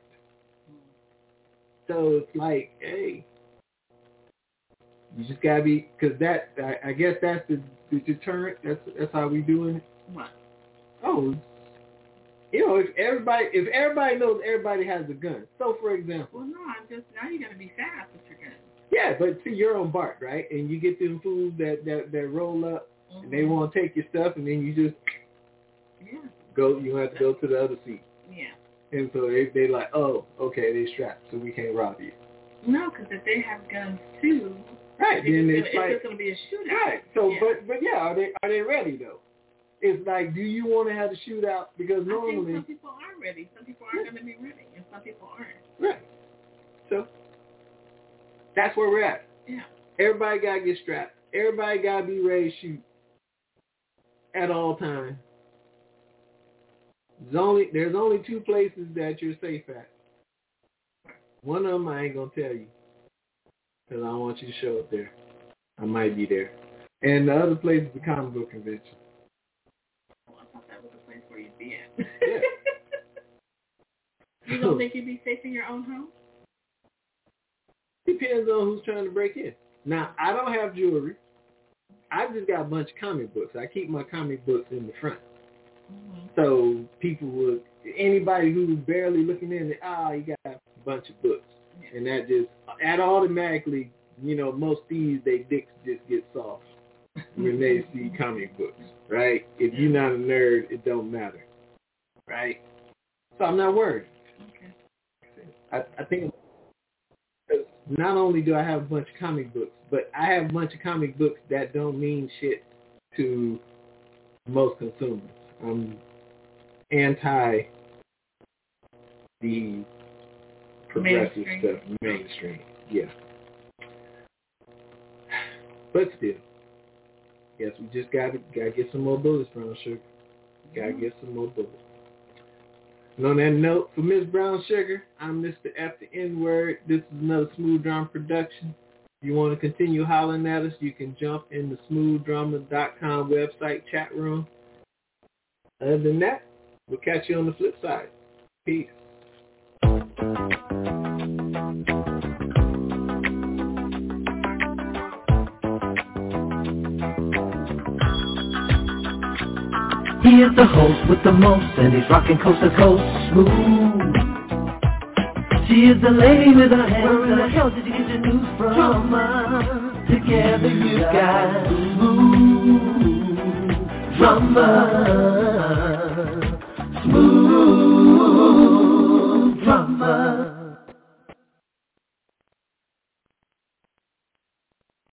So it's like, hey, you just gotta be, because that I, I guess that's the, the deterrent. That's that's how we doing it. What? Oh, you know, if everybody if everybody knows everybody has a gun. So for example, Well, no, I'm just now you gotta be fast with your gun. yeah, but see, you're on BART, right? And you get them fools that that, that roll up, Mm-hmm. and they want to take your stuff, and then you just Yeah. go. You have to go to the other seat. Yeah. And so they they like, oh, okay, they strapped, so we can't rob you. No, because if they have guns too, Right. Then it's, it's gonna, like, it's just going to be a shootout. right. So, yeah. but but yeah, are they are they ready though? It's like, do you want to have the shootout? Because I normally, think some people are ready. Some people aren't going to be ready, and some people aren't. right. So that's where we're at. Yeah. Everybody gotta get strapped. Everybody gotta be ready to shoot at all times. There's only there's only two places that you're safe at. One of them I ain't gonna tell you because I don't want you to show up there. I might be there. And the other place is the comic book convention. Well, I thought that was the place where you'd be at. Yeah. You don't think you'd be safe in your own home? Depends on who's trying to break in. Now, I don't have jewelry. I just got a bunch of comic books. I keep my comic books in the front. Mm-hmm. So people would, anybody who's barely looking in, ah, oh, you got a bunch of books. Yeah. And that just, that automatically, you know, most thieves, they dicks just get soft when they see comic books, right? If you're not a nerd, it don't matter, right? So I'm not worried. Okay. I, I think not only do I have a bunch of comic books, but I have a bunch of comic books that don't mean shit to most consumers. I'm anti the progressive Mainstream. stuff, mainstream, yeah. But still, yes, we just gotta gotta get some more bullets, Brown Sugar. Gotta get some more bullets. And on that note, for Miss Brown Sugar, I'm Mister F the N-Word. This is another Smooth Drama production. If you want to continue hollering at us, you can jump in the smooth drama dot com website chat room. Other than that, we'll catch you on the flip side. Peace. He is the host with the most, and he's rocking coast to coast smooth. She is the lady with her hands. Where in the hell did you get your news from? Together you guys move. drama. Smooth